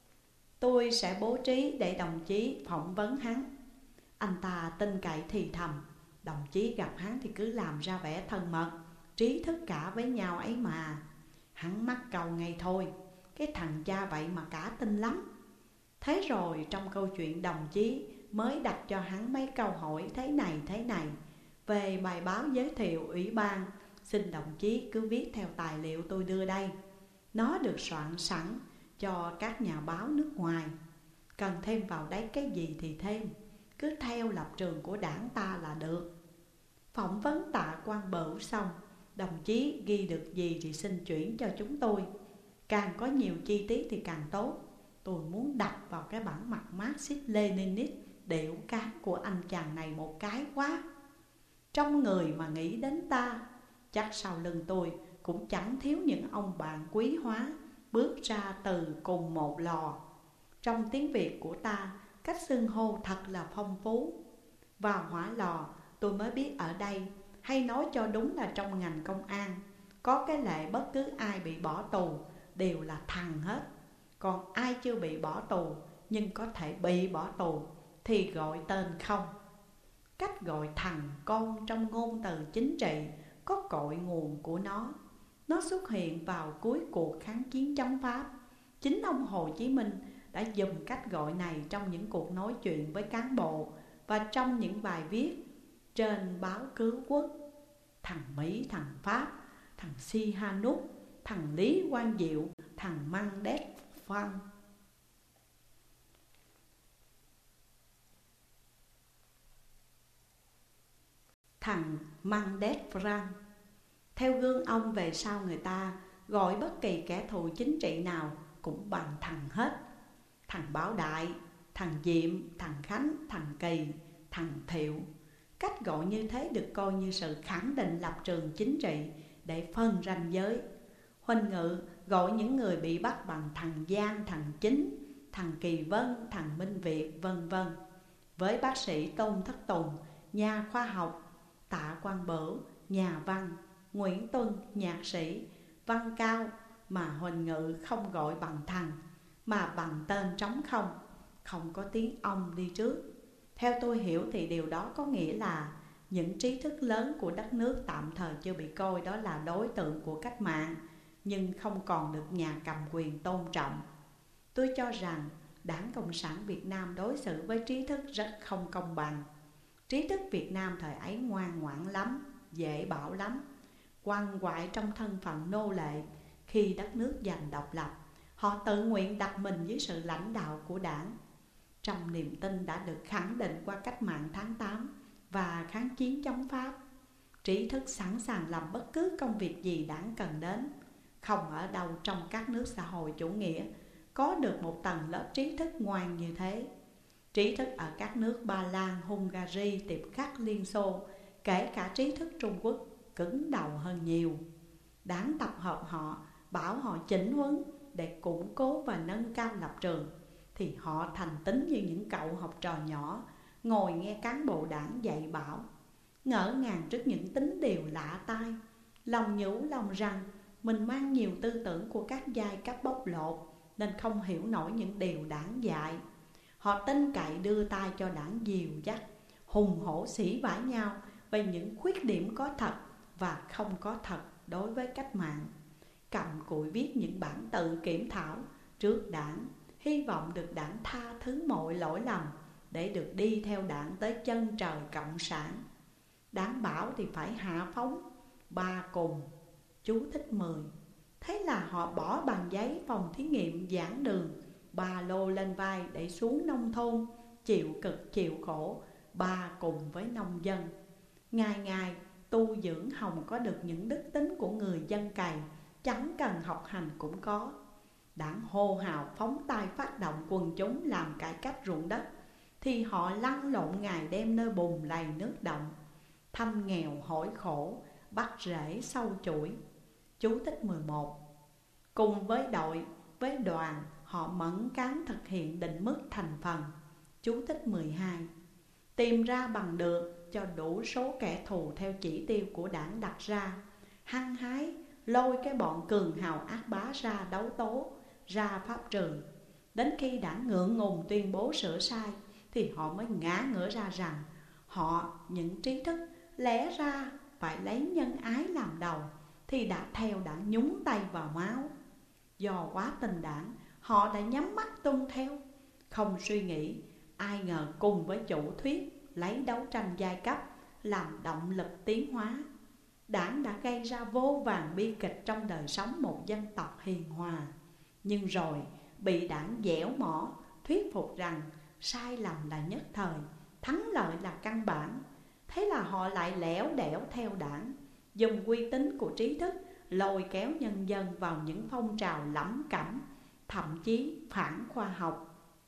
Tôi sẽ bố trí để đồng chí phỏng vấn hắn. Anh ta tin cậy thì thầm, đồng chí gặp hắn thì cứ làm ra vẻ thân mật, trí thức cả với nhau ấy mà. Hắn mắc câu ngay thôi, cái thằng cha vậy mà cả tin lắm. Thế rồi trong câu chuyện đồng chí mới đặt cho hắn mấy câu hỏi thế này về bài báo giới thiệu ủy ban. Xin đồng chí cứ viết theo tài liệu tôi đưa đây. Nó được soạn sẵn cho các nhà báo nước ngoài. Cần thêm vào đấy cái gì thì thêm, cứ theo lập trường của đảng ta là được. Phỏng vấn Tạ Quang Bửu xong, đồng chí ghi được gì thì xin chuyển cho chúng tôi. Càng có nhiều chi tiết thì càng tốt. Tôi muốn đập vào cái bản mặt Marxist Leninist điệu cán của anh chàng này một cái quá. Trong người mà nghĩ đến ta, chắc sau lưng tôi cũng chẳng thiếu những ông bạn quý hóa bước ra từ cùng một lò. Trong tiếng Việt của ta, cách xưng hô thật là phong phú. Vào hỏa lò tôi mới biết ở đây, hay nói cho đúng là trong ngành công an, có cái lệ bất cứ ai bị bỏ tù đều là thằng hết. Còn ai chưa bị bỏ tù nhưng có thể bị bỏ tù thì gọi tên không. Cách gọi thằng con trong ngôn từ chính trị có cội nguồn của nó. Nó xuất hiện vào cuối cuộc kháng chiến chống Pháp. Chính ông Hồ Chí Minh đã dùng cách gọi này trong những cuộc nói chuyện với cán bộ và trong những bài viết trên báo Cứu Quốc. Thằng Mỹ, thằng Pháp, thằng Sihanouk, thằng Lý Quang Diệu, thằng Mendes Frank. Thằng Mendes Frank. Theo gương ông, về sau người ta gọi bất kỳ kẻ thù chính trị nào cũng bằng thằng hết. Thằng Bảo Đại, thằng Diệm, thằng Khánh, thằng Kỳ, thằng Thiệu. Cách gọi như thế được coi như sự khẳng định lập trường chính trị để phân ranh giới. Huỳnh Ngự gọi những người bị bắt bằng thằng Giang, thằng Chính, thằng Kỳ Vân, thằng Minh Việt, vân vân. Với bác sĩ Tôn Thất Tùng, nhà khoa học, Tạ Quang Bửu, nhà văn, Nguyễn Tuân, nhạc sĩ, Văn Cao, mà Huỳnh Ngự không gọi bằng thằng mà bằng tên trống không, không có tiếng ông đi trước. Theo tôi hiểu thì điều đó có nghĩa là những trí thức lớn của đất nước tạm thời chưa bị coi đó là đối tượng của cách mạng, nhưng không còn được nhà cầm quyền tôn trọng. Tôi cho rằng Đảng Cộng sản Việt Nam đối xử với trí thức rất không công bằng. Trí thức Việt Nam thời ấy ngoan ngoãn lắm, dễ bảo lắm, quằn quại trong thân phận nô lệ. Khi đất nước giành độc lập, họ tự nguyện đặt mình dưới sự lãnh đạo của đảng. Trong niềm tin đã được khẳng định qua cách mạng tháng 8 và kháng chiến chống Pháp, trí thức sẵn sàng làm bất cứ công việc gì đảng cần đến. Không ở đâu trong các nước xã hội chủ nghĩa có được một tầng lớp trí thức ngoan như thế. Trí thức ở các nước Ba Lan, Hungary, Tiệp Khắc, Liên Xô, kể cả trí thức Trung Quốc, cứng đầu hơn nhiều. Đảng tập hợp họ, bảo họ chỉnh huấn để củng cố và nâng cao lập trường, thì họ thành tính như những cậu học trò nhỏ ngồi nghe cán bộ đảng dạy bảo, ngỡ ngàng trước những tính điều lạ tai, lòng nhủ lòng rằng mình mang nhiều tư tưởng của các giai cấp bóc lột nên không hiểu nổi những điều đảng dạy. Họ tin cậy đưa tay cho đảng dìu dắt, hùng hổ sỉ vả nhau về những khuyết điểm có thật và không có thật đối với cách mạng, cầm cụi viết những bản tự kiểm thảo trước đảng, hy vọng được đảng tha thứ mọi lỗi lầm để được đi theo đảng tới chân trời cộng sản. Đảng bảo thì phải hạ phóng, ba cùng. Chú thích 10. Thế là họ bỏ bằng giấy phòng thí nghiệm, giảng đường, ba lô lên vai để xuống nông thôn, chịu cực chịu khổ, ba cùng với nông dân. Ngày ngày tu dưỡng hồng có được những đức tính của người dân cày, chẳng cần học hành cũng có. Đảng hô hào phóng tay phát động quần chúng làm cải cách ruộng đất, thì họ lăn lộn ngày đêm nơi bùn lầy nước động, thăm nghèo hỏi khổ, bắt rễ sâu chuỗi. Chú thích 11. Cùng với đội, với đoàn, họ mẫn cán thực hiện định mức thành phần. Chú thích 12. Tìm ra bằng được cho đủ số kẻ thù theo chỉ tiêu của đảng đặt ra, hăng hái lôi cái bọn cường hào ác bá ra đấu tố, ra pháp trường. Đến khi đảng ngượng ngùng tuyên bố sửa sai thì họ mới ngã ngửa ra rằng họ, những trí thức, lẽ ra phải lấy nhân ái làm đầu, thì đã theo đảng nhúng tay vào máu. Do quá tình đảng, họ đã nhắm mắt tuân theo, không suy nghĩ. Ai ngờ cùng với chủ thuyết lấy đấu tranh giai cấp làm động lực tiến hóa, đảng đã gây ra vô vàn bi kịch trong đời sống một dân tộc hiền hòa. Nhưng rồi bị đảng dẻo mỏ thuyết phục rằng sai lầm là nhất thời, thắng lợi là căn bản. Thế là họ lại lẻo đẻo theo đảng, dùng uy tín của trí thức lôi kéo nhân dân vào những phong trào lẫm cẩm, thậm chí phản khoa học,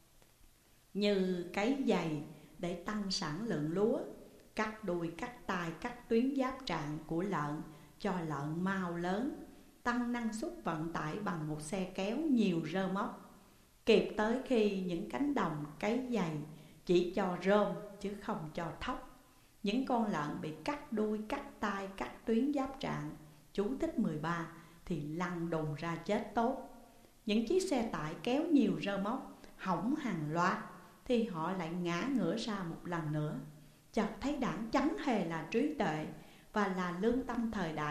như cấy giày để tăng sản lượng lúa, cắt đuôi cắt tai cắt tuyến giáp trạng của lợn cho lợn mau lớn, tăng năng suất vận tải bằng một xe kéo nhiều rơ móc, kịp tới khi những cánh đồng cấy giày chỉ cho rơm chứ không cho thóc. Những con lợn bị cắt đuôi cắt tai cắt tuyến giáp trạng, chú thích 13, thì lăn đùng ra chết tốt. Những chiếc xe tải kéo nhiều rơ móc hỏng hàng loạt thì họ lại ngã ngửa ra một lần nữa. Chợt thấy đảng chẳng hề là trí tuệ và là lương tâm thời đại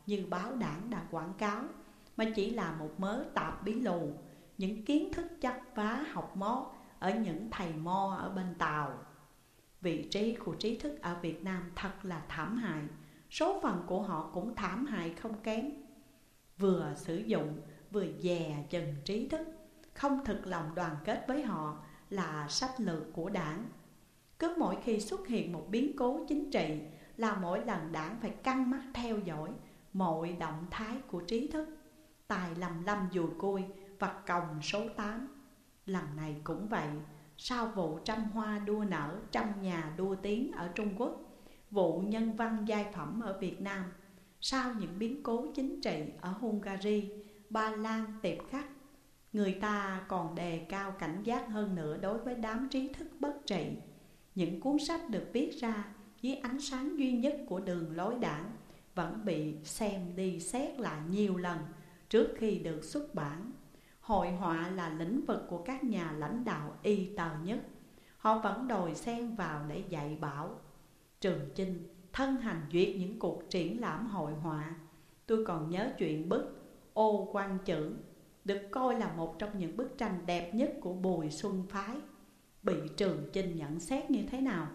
như báo đảng đã quảng cáo, mà chỉ là một mớ tạp bí lù, những kiến thức chắp vá học mót ở những thầy mo ở bên Tàu. Vị trí của trí thức ở Việt Nam thật là thảm hại, số phận của họ cũng thảm hại không kém. Vừa sử dụng vừa dè chừng trí thức, không thực lòng đoàn kết với họ là sách lược của đảng. Cứ mỗi khi xuất hiện một biến cố chính trị là mỗi lần đảng phải căng mắt theo dõi mọi động thái của trí thức, tài lầm lăm dùi cui và còng số 8. Lần này cũng vậy, sau vụ trăm hoa đua nở, trăm nhà đua tiếng ở Trung Quốc, vụ nhân văn giai phẩm ở Việt Nam, sau những biến cố chính trị ở Hungary, Ba Lan, Tiệp Khắc, người ta còn đề cao cảnh giác hơn nữa đối với đám trí thức bất trị. Những cuốn sách được viết ra dưới ánh sáng duy nhất của đường lối đảng vẫn bị xem đi xét lại nhiều lần trước khi được xuất bản. Hội họa là lĩnh vực của các nhà lãnh đạo y tờ nhất, họ vẫn đòi xen vào để dạy bảo. Trường Chinh thân hành duyệt những cuộc triển lãm hội họa. Tôi còn nhớ chuyện bức Ô Quan Chữ, được coi là một trong những bức tranh đẹp nhất của Bùi Xuân Phái, bị Trường Chinh nhận xét như thế nào?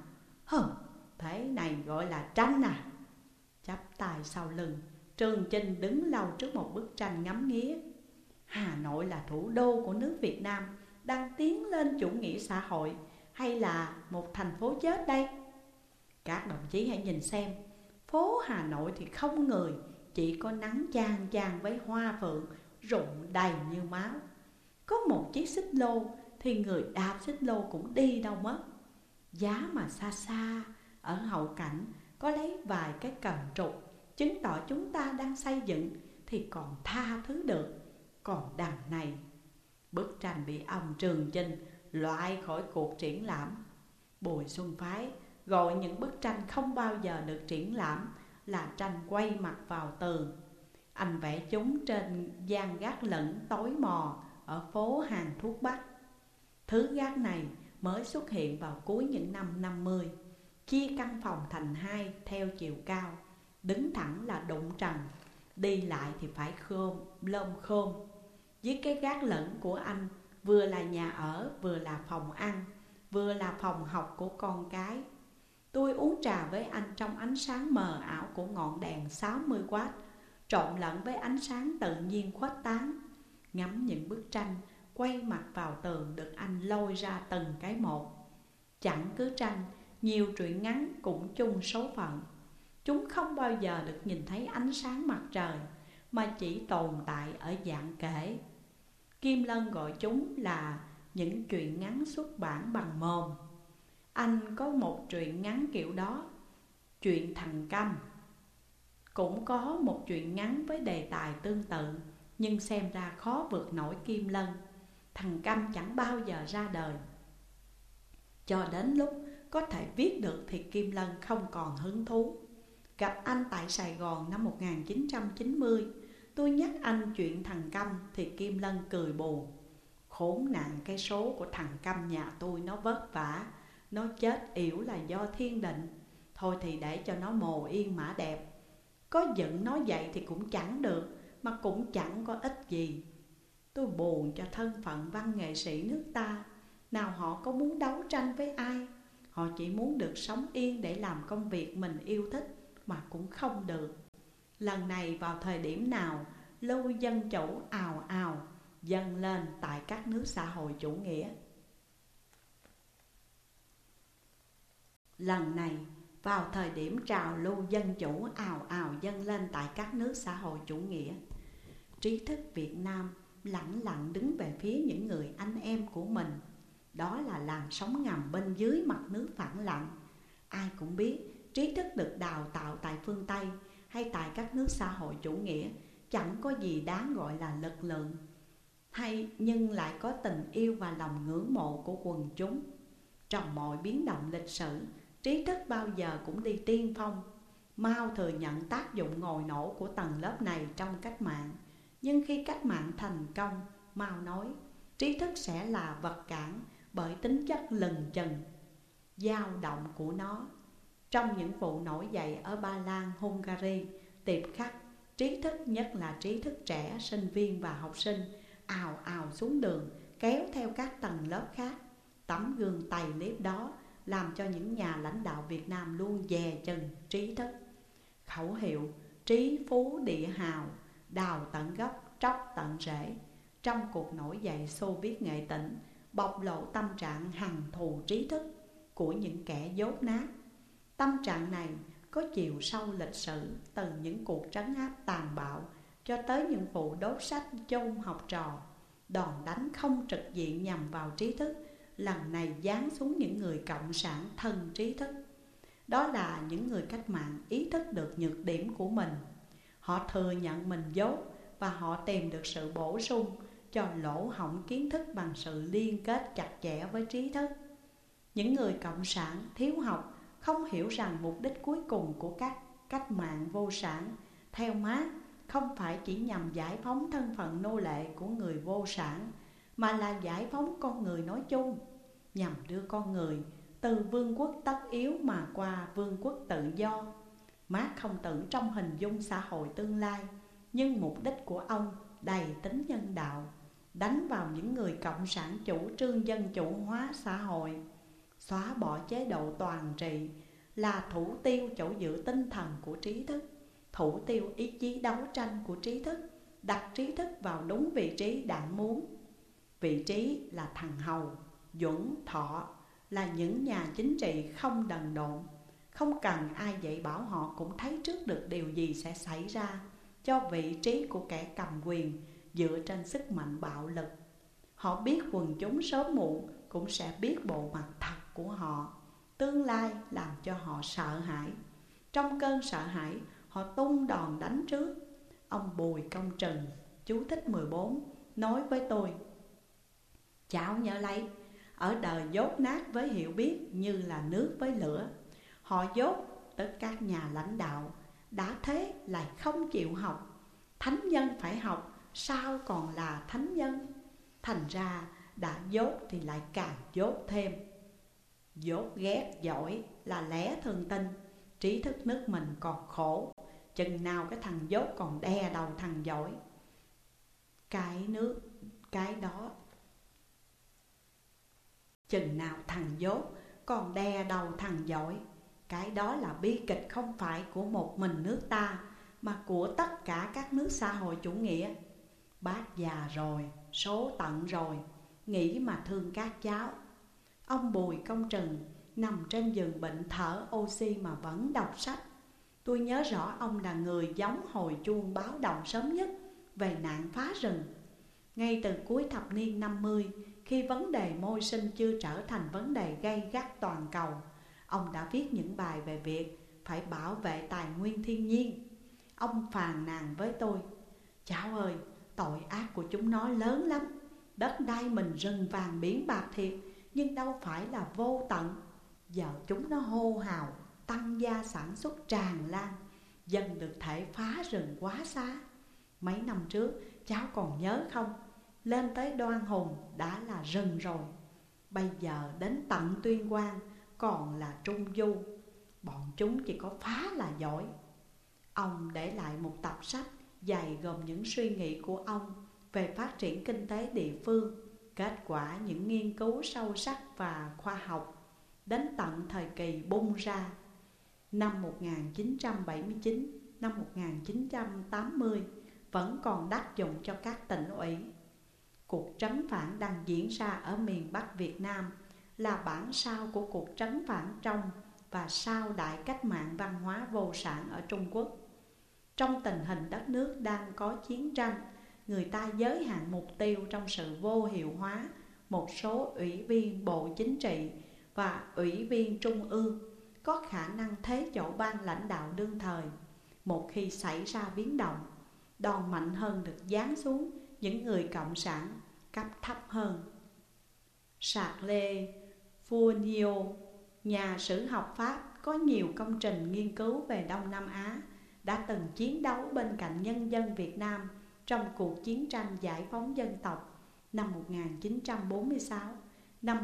Thế này gọi là tranh à? Chắp tay sau lưng, Trường Chinh đứng lâu trước một bức tranh ngắm nghía. Hà Nội là thủ đô của nước Việt Nam đang tiến lên chủ nghĩa xã hội, hay là một thành phố chết đây? Các đồng chí hãy nhìn xem, phố Hà Nội thì không người, chỉ có nắng chang chang với hoa phượng rụng đầy như máu. Có một chiếc xích lô thì người đạp xích lô cũng đi đâu mất. Giá mà xa xa ở hậu cảnh có lấy vài cái cần trục, chứng tỏ chúng ta đang xây dựng thì còn tha thứ được. Còn đằng này, bức tranh bị ông Trường Chinh loại khỏi cuộc triển lãm. Bùi Xuân Phái gọi những bức tranh không bao giờ được triển lãm là tranh quay mặt vào tường. Anh vẽ chúng trên gian gác lửng tối mò ở phố Hàng Thuốc Bắc. Thứ gác này mới xuất hiện vào cuối những năm 50, chia căn phòng thành hai theo chiều cao, đứng thẳng là đụng trần, đi lại thì phải lom khom. Dưới cái gác lửng của anh vừa là nhà ở, vừa là phòng ăn, vừa là phòng học của con cái. Tôi uống trà với anh trong ánh sáng mờ ảo của ngọn đèn 60W, trộn lẫn với ánh sáng tự nhiên khuếch tán. Ngắm những bức tranh quay mặt vào tường được anh lôi ra từng cái một. Chẳng cứ tranh, nhiều truyện ngắn cũng chung số phận. Chúng không bao giờ được nhìn thấy ánh sáng mặt trời, mà chỉ tồn tại ở dạng kể. Kim Lân gọi chúng là những truyện ngắn xuất bản bằng mồm. Anh có một truyện ngắn kiểu đó, Chuyện Thằng Câm. Cũng có một truyện ngắn với đề tài tương tự, nhưng xem ra khó vượt nổi Kim Lân. Thằng Câm chẳng bao giờ ra đời. Cho đến lúc có thể viết được thì Kim Lân không còn hứng thú. Gặp anh tại Sài Gòn năm 1990, tôi nhắc anh chuyện Thằng Câm thì Kim Lân cười buồn. Khốn nạn, cái số của thằng Câm nhà tôi nó vất vả, nó chết yểu là do thiên định. Thôi thì để cho nó mồ yên mã đẹp. Có dựng nó dậy thì cũng chẳng được, mà cũng chẳng có ích gì. Tôi buồn cho thân phận văn nghệ sĩ nước ta. Nào họ có muốn đấu tranh với ai, họ chỉ muốn được sống yên để làm công việc mình yêu thích, mà cũng không được. Lần này vào thời điểm nào lưu dân chủ ào ào dâng lên tại các nước xã hội chủ nghĩa? Lần này vào thời điểm trào lưu dân chủ ào ào dâng lên tại các nước xã hội chủ nghĩa, trí thức Việt Nam lặng lặng đứng về phía những người anh em của mình. Đó là làn sóng ngầm bên dưới mặt nước phẳng lặng. Ai cũng biết trí thức được đào tạo tại phương Tây hay tại các nước xã hội chủ nghĩa chẳng có gì đáng gọi là lực lượng, hay nhưng lại có tình yêu và lòng ngưỡng mộ của quần chúng. Trong mọi biến động lịch sử, trí thức bao giờ cũng đi tiên phong. Mao thừa nhận tác dụng ngồi nổ của tầng lớp này trong cách mạng. Nhưng khi cách mạng thành công, Mao nói trí thức sẽ là vật cản bởi tính chất lừng chừng, dao động của nó. Trong những vụ nổi dậy ở Ba Lan, Hungary, Tiệp Khắc, trí thức, nhất là trí thức trẻ, sinh viên và học sinh, ào ào xuống đường, kéo theo các tầng lớp khác. Tấm gương tày liếp đó làm cho những nhà lãnh đạo Việt Nam luôn dè chừng trí thức. Khẩu hiệu trí phú địa hào, đào tận gốc, tróc tận rễ, trong cuộc nổi dậy Xô Viết Nghệ Tĩnh, bộc lộ tâm trạng hằn thù trí thức của những kẻ dốt nát. Tâm trạng này có chiều sâu lịch sử, từ những cuộc trấn áp tàn bạo cho tới những vụ đốt sách chôn học trò. Đòn đánh không trực diện nhằm vào trí thức lần này giáng xuống những người cộng sản thân trí thức. Đó là những người cách mạng ý thức được nhược điểm của mình. Họ thừa nhận mình dốt và họ tìm được sự bổ sung cho lỗ hổng kiến thức bằng sự liên kết chặt chẽ với trí thức. Những người cộng sản thiếu học không hiểu rằng mục đích cuối cùng của các cách mạng vô sản theo Mác không phải chỉ nhằm giải phóng thân phận nô lệ của người vô sản, mà là giải phóng con người nói chung, nhằm đưa con người từ vương quốc tất yếu mà qua vương quốc tự do. Mác không tưởng trong hình dung xã hội tương lai, nhưng mục đích của ông đầy tính nhân đạo, đánh vào những người cộng sản chủ trương dân chủ hóa xã hội. Xóa bỏ chế độ toàn trị là thủ tiêu chỗ dựa tinh thần của trí thức, thủ tiêu ý chí đấu tranh của trí thức, đặt trí thức vào đúng vị trí đảng muốn. Vị trí là thằng Hầu, Duẩn, Thọ, là những nhà chính trị không đần độn, không cần ai dạy bảo họ cũng thấy trước được điều gì sẽ xảy ra cho vị trí của kẻ cầm quyền dựa trên sức mạnh bạo lực. Họ biết quần chúng sớm muộn cũng sẽ biết bộ mặt thật của họ. Tương lai làm cho họ sợ hãi. Trong cơn sợ hãi, họ tung đòn đánh trước. Ông Bùi Công Trừng, chú thích 14, nói với tôi: cháu nhớ lấy, ở đời dốt nát với hiểu biết như là nước với lửa. Họ dốt, tức các nhà lãnh đạo, đã thế lại không chịu học. Thánh nhân phải học, sao còn là thánh nhân? Thành ra đã dốt thì lại càng dốt thêm. Dốt ghét giỏi là lẽ thường tình. Trí thức nước mình còn khổ, chừng nào cái thằng dốt còn đè đầu thằng giỏi, cái đó chừng nào thằng dốt còn đè đầu thằng giỏi, cái đó là bi kịch không phải của một mình nước ta, mà của tất cả các nước xã hội chủ nghĩa. Bác già rồi, số tận rồi, nghĩ mà thương các cháu. Ông Bùi Công Trừng nằm trên giường bệnh thở oxy mà vẫn đọc sách. Tôi nhớ rõ ông là người giống hồi chuông báo động sớm nhất về nạn phá rừng. Ngay từ cuối thập niên 50, khi vấn đề môi sinh chưa trở thành vấn đề gay gắt toàn cầu, ông đã viết những bài về việc phải bảo vệ tài nguyên thiên nhiên. Ông phàn nàn với tôi: cháu ơi, tội ác của chúng nó lớn lắm. Đất đai mình rừng vàng biển bạc thiệt, nhưng đâu phải là vô tận. Giờ chúng nó hô hào, tăng gia sản xuất tràn lan, dân được thể phá rừng quá xa. Mấy năm trước, cháu còn nhớ không? Lên tới Đoan Hùng đã là rừng rồi, bây giờ đến tận Tuyên Quang còn là Trung Du. Bọn chúng chỉ có phá là giỏi. Ông để lại một tập sách dày gồm những suy nghĩ của ông về phát triển kinh tế địa phương, kết quả những nghiên cứu sâu sắc và khoa học đến tận thời kỳ bung ra. Năm 1979, năm 1980 vẫn còn đắc dụng cho các tỉnh ủy. Cuộc trấn phản đang diễn ra ở miền Bắc Việt Nam là bản sao của cuộc trấn phản trong và sau đại cách mạng văn hóa vô sản ở Trung Quốc. Trong tình hình đất nước đang có chiến tranh, người ta giới hạn mục tiêu trong sự vô hiệu hóa một số ủy viên Bộ Chính trị và ủy viên Trung ương có khả năng thế chỗ ban lãnh đạo đương thời. Một khi xảy ra biến động, đòn mạnh hơn được giáng xuống những người cộng sản cấp thấp hơn. Charles Fourier, nhà sử học Pháp có nhiều công trình nghiên cứu về Đông Nam Á, đã từng chiến đấu bên cạnh nhân dân Việt Nam trong cuộc chiến tranh giải phóng dân tộc năm 1946, năm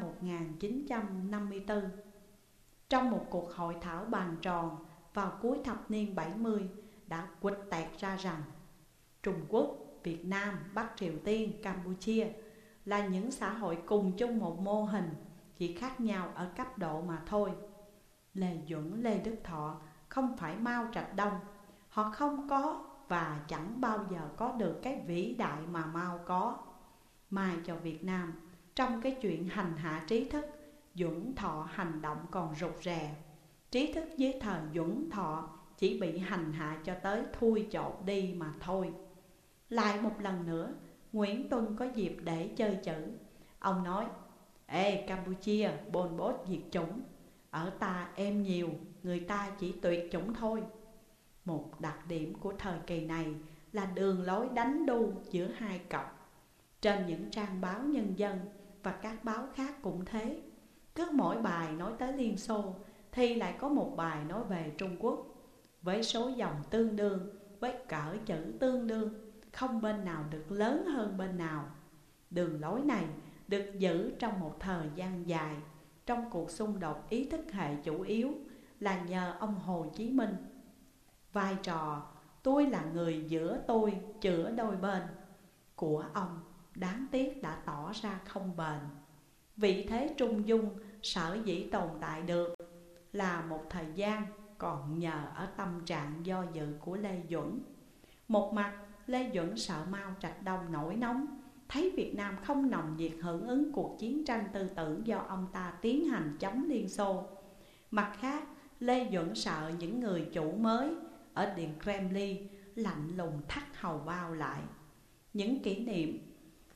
1954. Trong một cuộc hội thảo bàn tròn vào cuối thập niên 70, đã quịch tẹt ra rằng Trung Quốc, Việt Nam, Bắc Triều Tiên, Campuchia là những xã hội cùng chung một mô hình, chỉ khác nhau ở cấp độ mà thôi. Lê Duẩn, Lê Đức Thọ không phải Mao Trạch Đông. Họ không có và chẳng bao giờ có được cái vĩ đại mà Mao có. Mai cho Việt Nam, trong cái chuyện hành hạ trí thức, Duẩn Thọ hành động còn rụt rè. Trí thức dưới thời Duẩn Thọ chỉ bị hành hạ cho tới thui chột đi mà thôi. Lại một lần nữa, Nguyễn Tuân có dịp để chơi chữ. Ông nói: Ê Campuchia, Pol Pot diệt chủng, ở ta êm nhiều, người ta chỉ tuyệt chủng thôi. Một đặc điểm của thời kỳ này là đường lối đánh đu giữa hai cặp. Trên những trang báo Nhân dân và các báo khác cũng thế. Cứ mỗi bài nói tới Liên Xô thì lại có một bài nói về Trung Quốc, với số dòng tương đương, với cỡ chữ tương đương, không bên nào được lớn hơn bên nào. Đường lối này được giữ trong một thời gian dài, trong cuộc xung đột ý thức hệ chủ yếu là nhờ ông Hồ Chí Minh. Vai trò tôi là người giữa tôi chữa đôi bên của ông đáng tiếc đã tỏ ra không bền. Vị thế trung dung sở dĩ tồn tại được là một thời gian còn nhờ ở tâm trạng do dự của Lê Duẩn. Một mặt, Lê Duẩn sợ Mao Trạch Đông nổi nóng, thấy Việt Nam không nồng nhiệt hưởng ứng cuộc chiến tranh tư tưởng do ông ta tiến hành chống Liên Xô. Mặt khác, Lê Duẩn sợ những người chủ mới ở Điện Kremlin lạnh lùng thắt hầu bao lại. Những kỷ niệm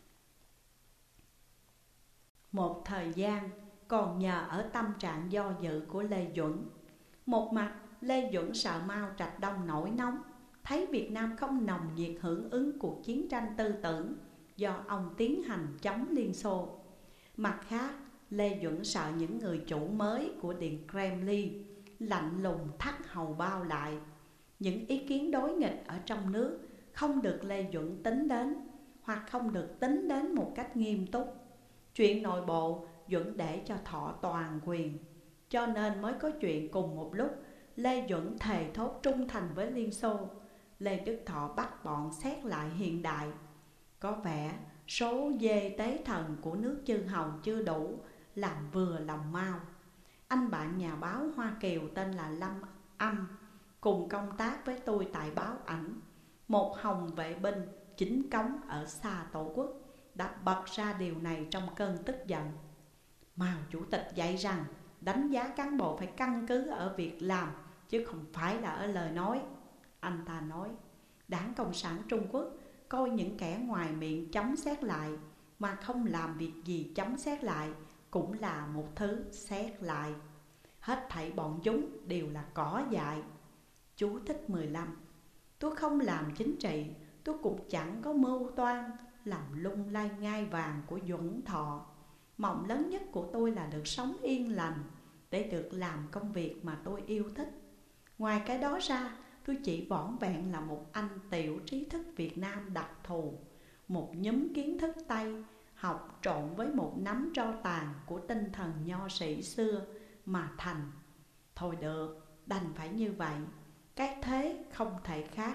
một thời gian còn nhờ ở tâm trạng do dự của Lê Duẩn. Một mặt, Lê Duẩn sợ Mao Trạch Đông nổi nóng, thấy Việt Nam không nồng nhiệt hưởng ứng cuộc chiến tranh tư tưởng do ông tiến hành chống Liên Xô. Mặt khác, Lê Duẩn sợ những người chủ mới của Điện Kremlin lạnh lùng thắt hầu bao lại. Những ý kiến đối nghịch ở trong nước không được Lê Duẩn tính đến, hoặc không được tính đến một cách nghiêm túc. Chuyện nội bộ Duẩn để cho Thọ toàn quyền, cho nên mới có chuyện cùng một lúc Lê Duẩn thề thốt trung thành với Liên Xô, Lê Đức Thọ bắt bọn xét lại hiện đại. Có vẻ số dê tế thần của nước chư hầu chưa đủ làm vừa lòng Mao. Anh bạn nhà báo Hoa Kiều tên là Lâm Âm cùng công tác với tôi tại báo Ảnh, một hồng vệ binh chính cống ở xa Tổ quốc, đã bật ra điều này trong cơn tức giận. Mao Chủ tịch dạy rằng đánh giá cán bộ phải căn cứ ở việc làm chứ không phải là ở lời nói. Anh ta nói Đảng Cộng sản Trung Quốc coi những kẻ ngoài miệng chống xét lại mà không làm việc gì chống xét lại cũng là một thứ xét lại. Hết thảy bọn chúng đều là cỏ dại. Chú thích 15. Tôi không làm chính trị, tôi cũng chẳng có mưu toan làm lung lay ngai vàng của Duẩn Thọ. Mộng lớn nhất của tôi là được sống yên lành, để được làm công việc mà tôi yêu thích. Ngoài cái đó ra, tôi chỉ vỏn vẹn là một anh tiểu trí thức Việt Nam đặc thù, một nhóm kiến thức Tây học trộn với một nắm tro tàn của tinh thần nho sĩ xưa mà thành. Thôi được, đành phải như vậy, cái thế không thể khác.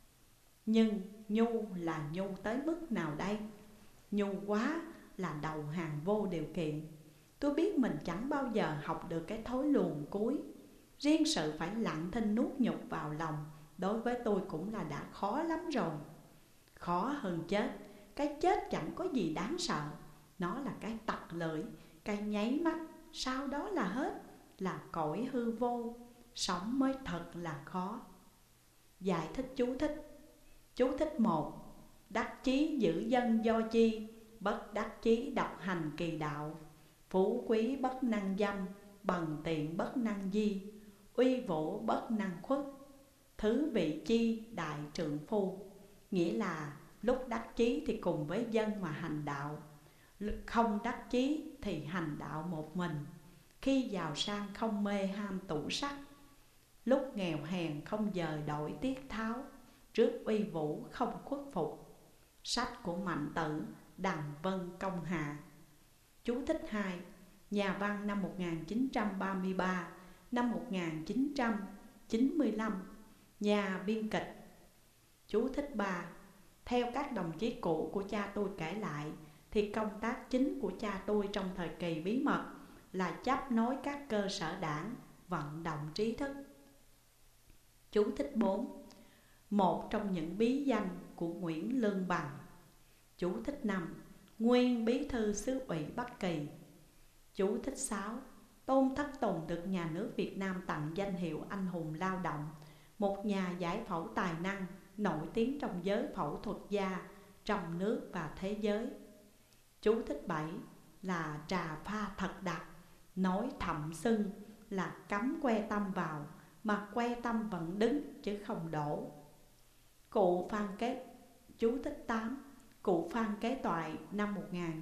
Nhưng nhu là nhu tới mức nào đây? Nhu quá là đầu hàng vô điều kiện. Tôi biết mình chẳng bao giờ học được cái thói luồn cuối. Riêng sự phải lặng thinh nuốt nhục vào lòng đối với tôi cũng là đã khó lắm rồi. Khó hơn chết. Cái chết chẳng có gì đáng sợ. Nó là cái tặc lưỡi, cái nháy mắt, sau đó là hết, là cõi hư vô. Sống mới thật là khó. Giải thích chú thích. Chú thích 1. Đắc chí giữ dân do chi, bất đắc chí độc hành kỳ đạo. Phú quý bất năng dâm, bần tiện bất năng di, uy vũ bất năng khuất, thứ vị chi đại trượng phu. Nghĩa là lúc đắc chí thì cùng với dân mà hành đạo, không đắc chí thì hành đạo một mình. Khi giàu sang không mê ham tủ sắc, lúc nghèo hèn không dời đổi tiết tháo, trước uy vũ không khuất phục. Sách của Mạnh Tử, Đằng Vân Công Hạ. Chú thích 2. Nhà văn năm 1933, năm 1995, Nhà biên kịch. Chú thích 3. Theo các đồng chí cũ của cha tôi kể lại, thì công tác chính của cha tôi trong thời kỳ bí mật là chấp nối các cơ sở đảng, vận động trí thức. Chú thích 4. Một trong những bí danh của Nguyễn Lương Bằng. Chú thích 5. Nguyên bí thư xứ ủy Bắc Kỳ. Chú thích 6. Tôn Thất Tùng được nhà nước Việt Nam tặng danh hiệu anh hùng lao động, một nhà giải phẫu tài năng nổi tiếng trong giới phẫu thuật gia trong nước và thế giới. Chú thích 7 là trà pha thật đặc, nói thậm xưng là cắm que tăm vào, mà que tăm vẫn đứng chứ không đổ. Cụ Phan Kế. Chú thích 8. Cụ Phan Kế Toại năm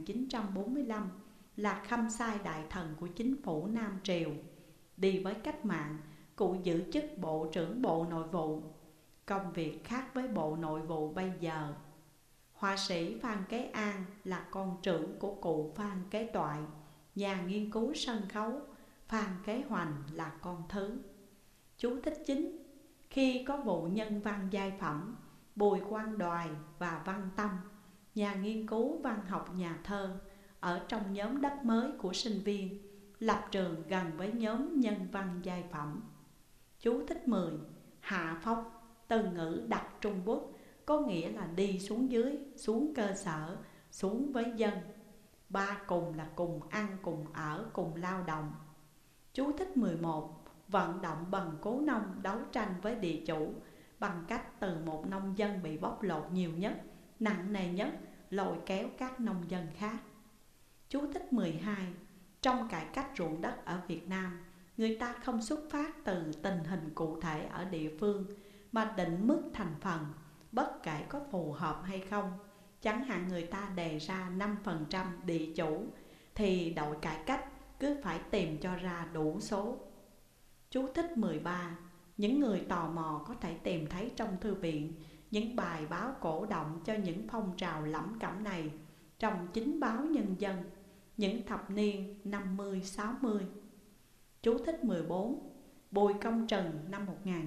1945 là khâm sai đại thần của chính phủ Nam Triều. Đi với cách mạng, cụ giữ chức Bộ trưởng Bộ Nội vụ, công việc khác với Bộ Nội vụ bây giờ. Họa sĩ Phan Kế An là con trưởng của cụ Phan Kế Toại. Nhà nghiên cứu sân khấu Phan Kế Hoành là con thứ. Chú thích 9. Khi có vụ nhân văn giai phẩm Bùi Quang Đoài và Văn Tâm, nhà nghiên cứu văn học nhà thơ, ở trong nhóm đất mới của sinh viên, lập trường gần với nhóm nhân văn giai phẩm. Chú thích 10. Hạ phong, từ ngữ đặc Trung Quốc, có nghĩa là đi xuống dưới, xuống cơ sở, xuống với dân. Ba cùng là cùng ăn, cùng ở, cùng lao động. Chú thích 11. Vận động bằng cố nông đấu tranh với địa chủ bằng cách từ một nông dân bị bóc lột nhiều nhất, nặng nề nhất, lôi kéo các nông dân khác. Chú thích 12. Trong cải cách ruộng đất ở Việt Nam, người ta không xuất phát từ tình hình cụ thể ở địa phương, mà định mức thành phần, bất kể có phù hợp hay không. Chẳng hạn người ta đề ra 5% địa chủ, thì đội cải cách cứ phải tìm cho ra đủ số. Chú thích 13. Những người tò mò có thể tìm thấy trong thư viện những bài báo cổ động cho những phong trào lẫm cẩm này trong chính báo Nhân dân những thập niên 50-60. Chú thích 14. Bùi Công Trần năm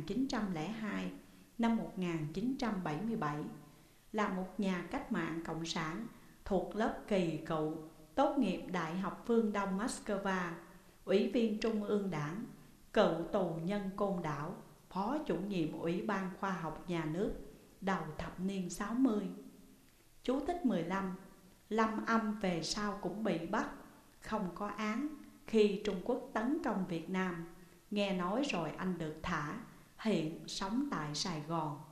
1902, năm 1977 là một nhà cách mạng cộng sản thuộc lớp kỳ cựu, tốt nghiệp Đại học Phương Đông Moscow, Ủy viên Trung ương Đảng, cựu tù nhân Côn Đảo, Phó chủ nhiệm Ủy ban Khoa học Nhà nước đầu thập niên 60. Chú thích 15. Lâm Âm về sau cũng bị bắt, không có án khi Trung Quốc tấn công Việt Nam. Nghe nói rồi anh được thả, hiện sống tại Sài Gòn.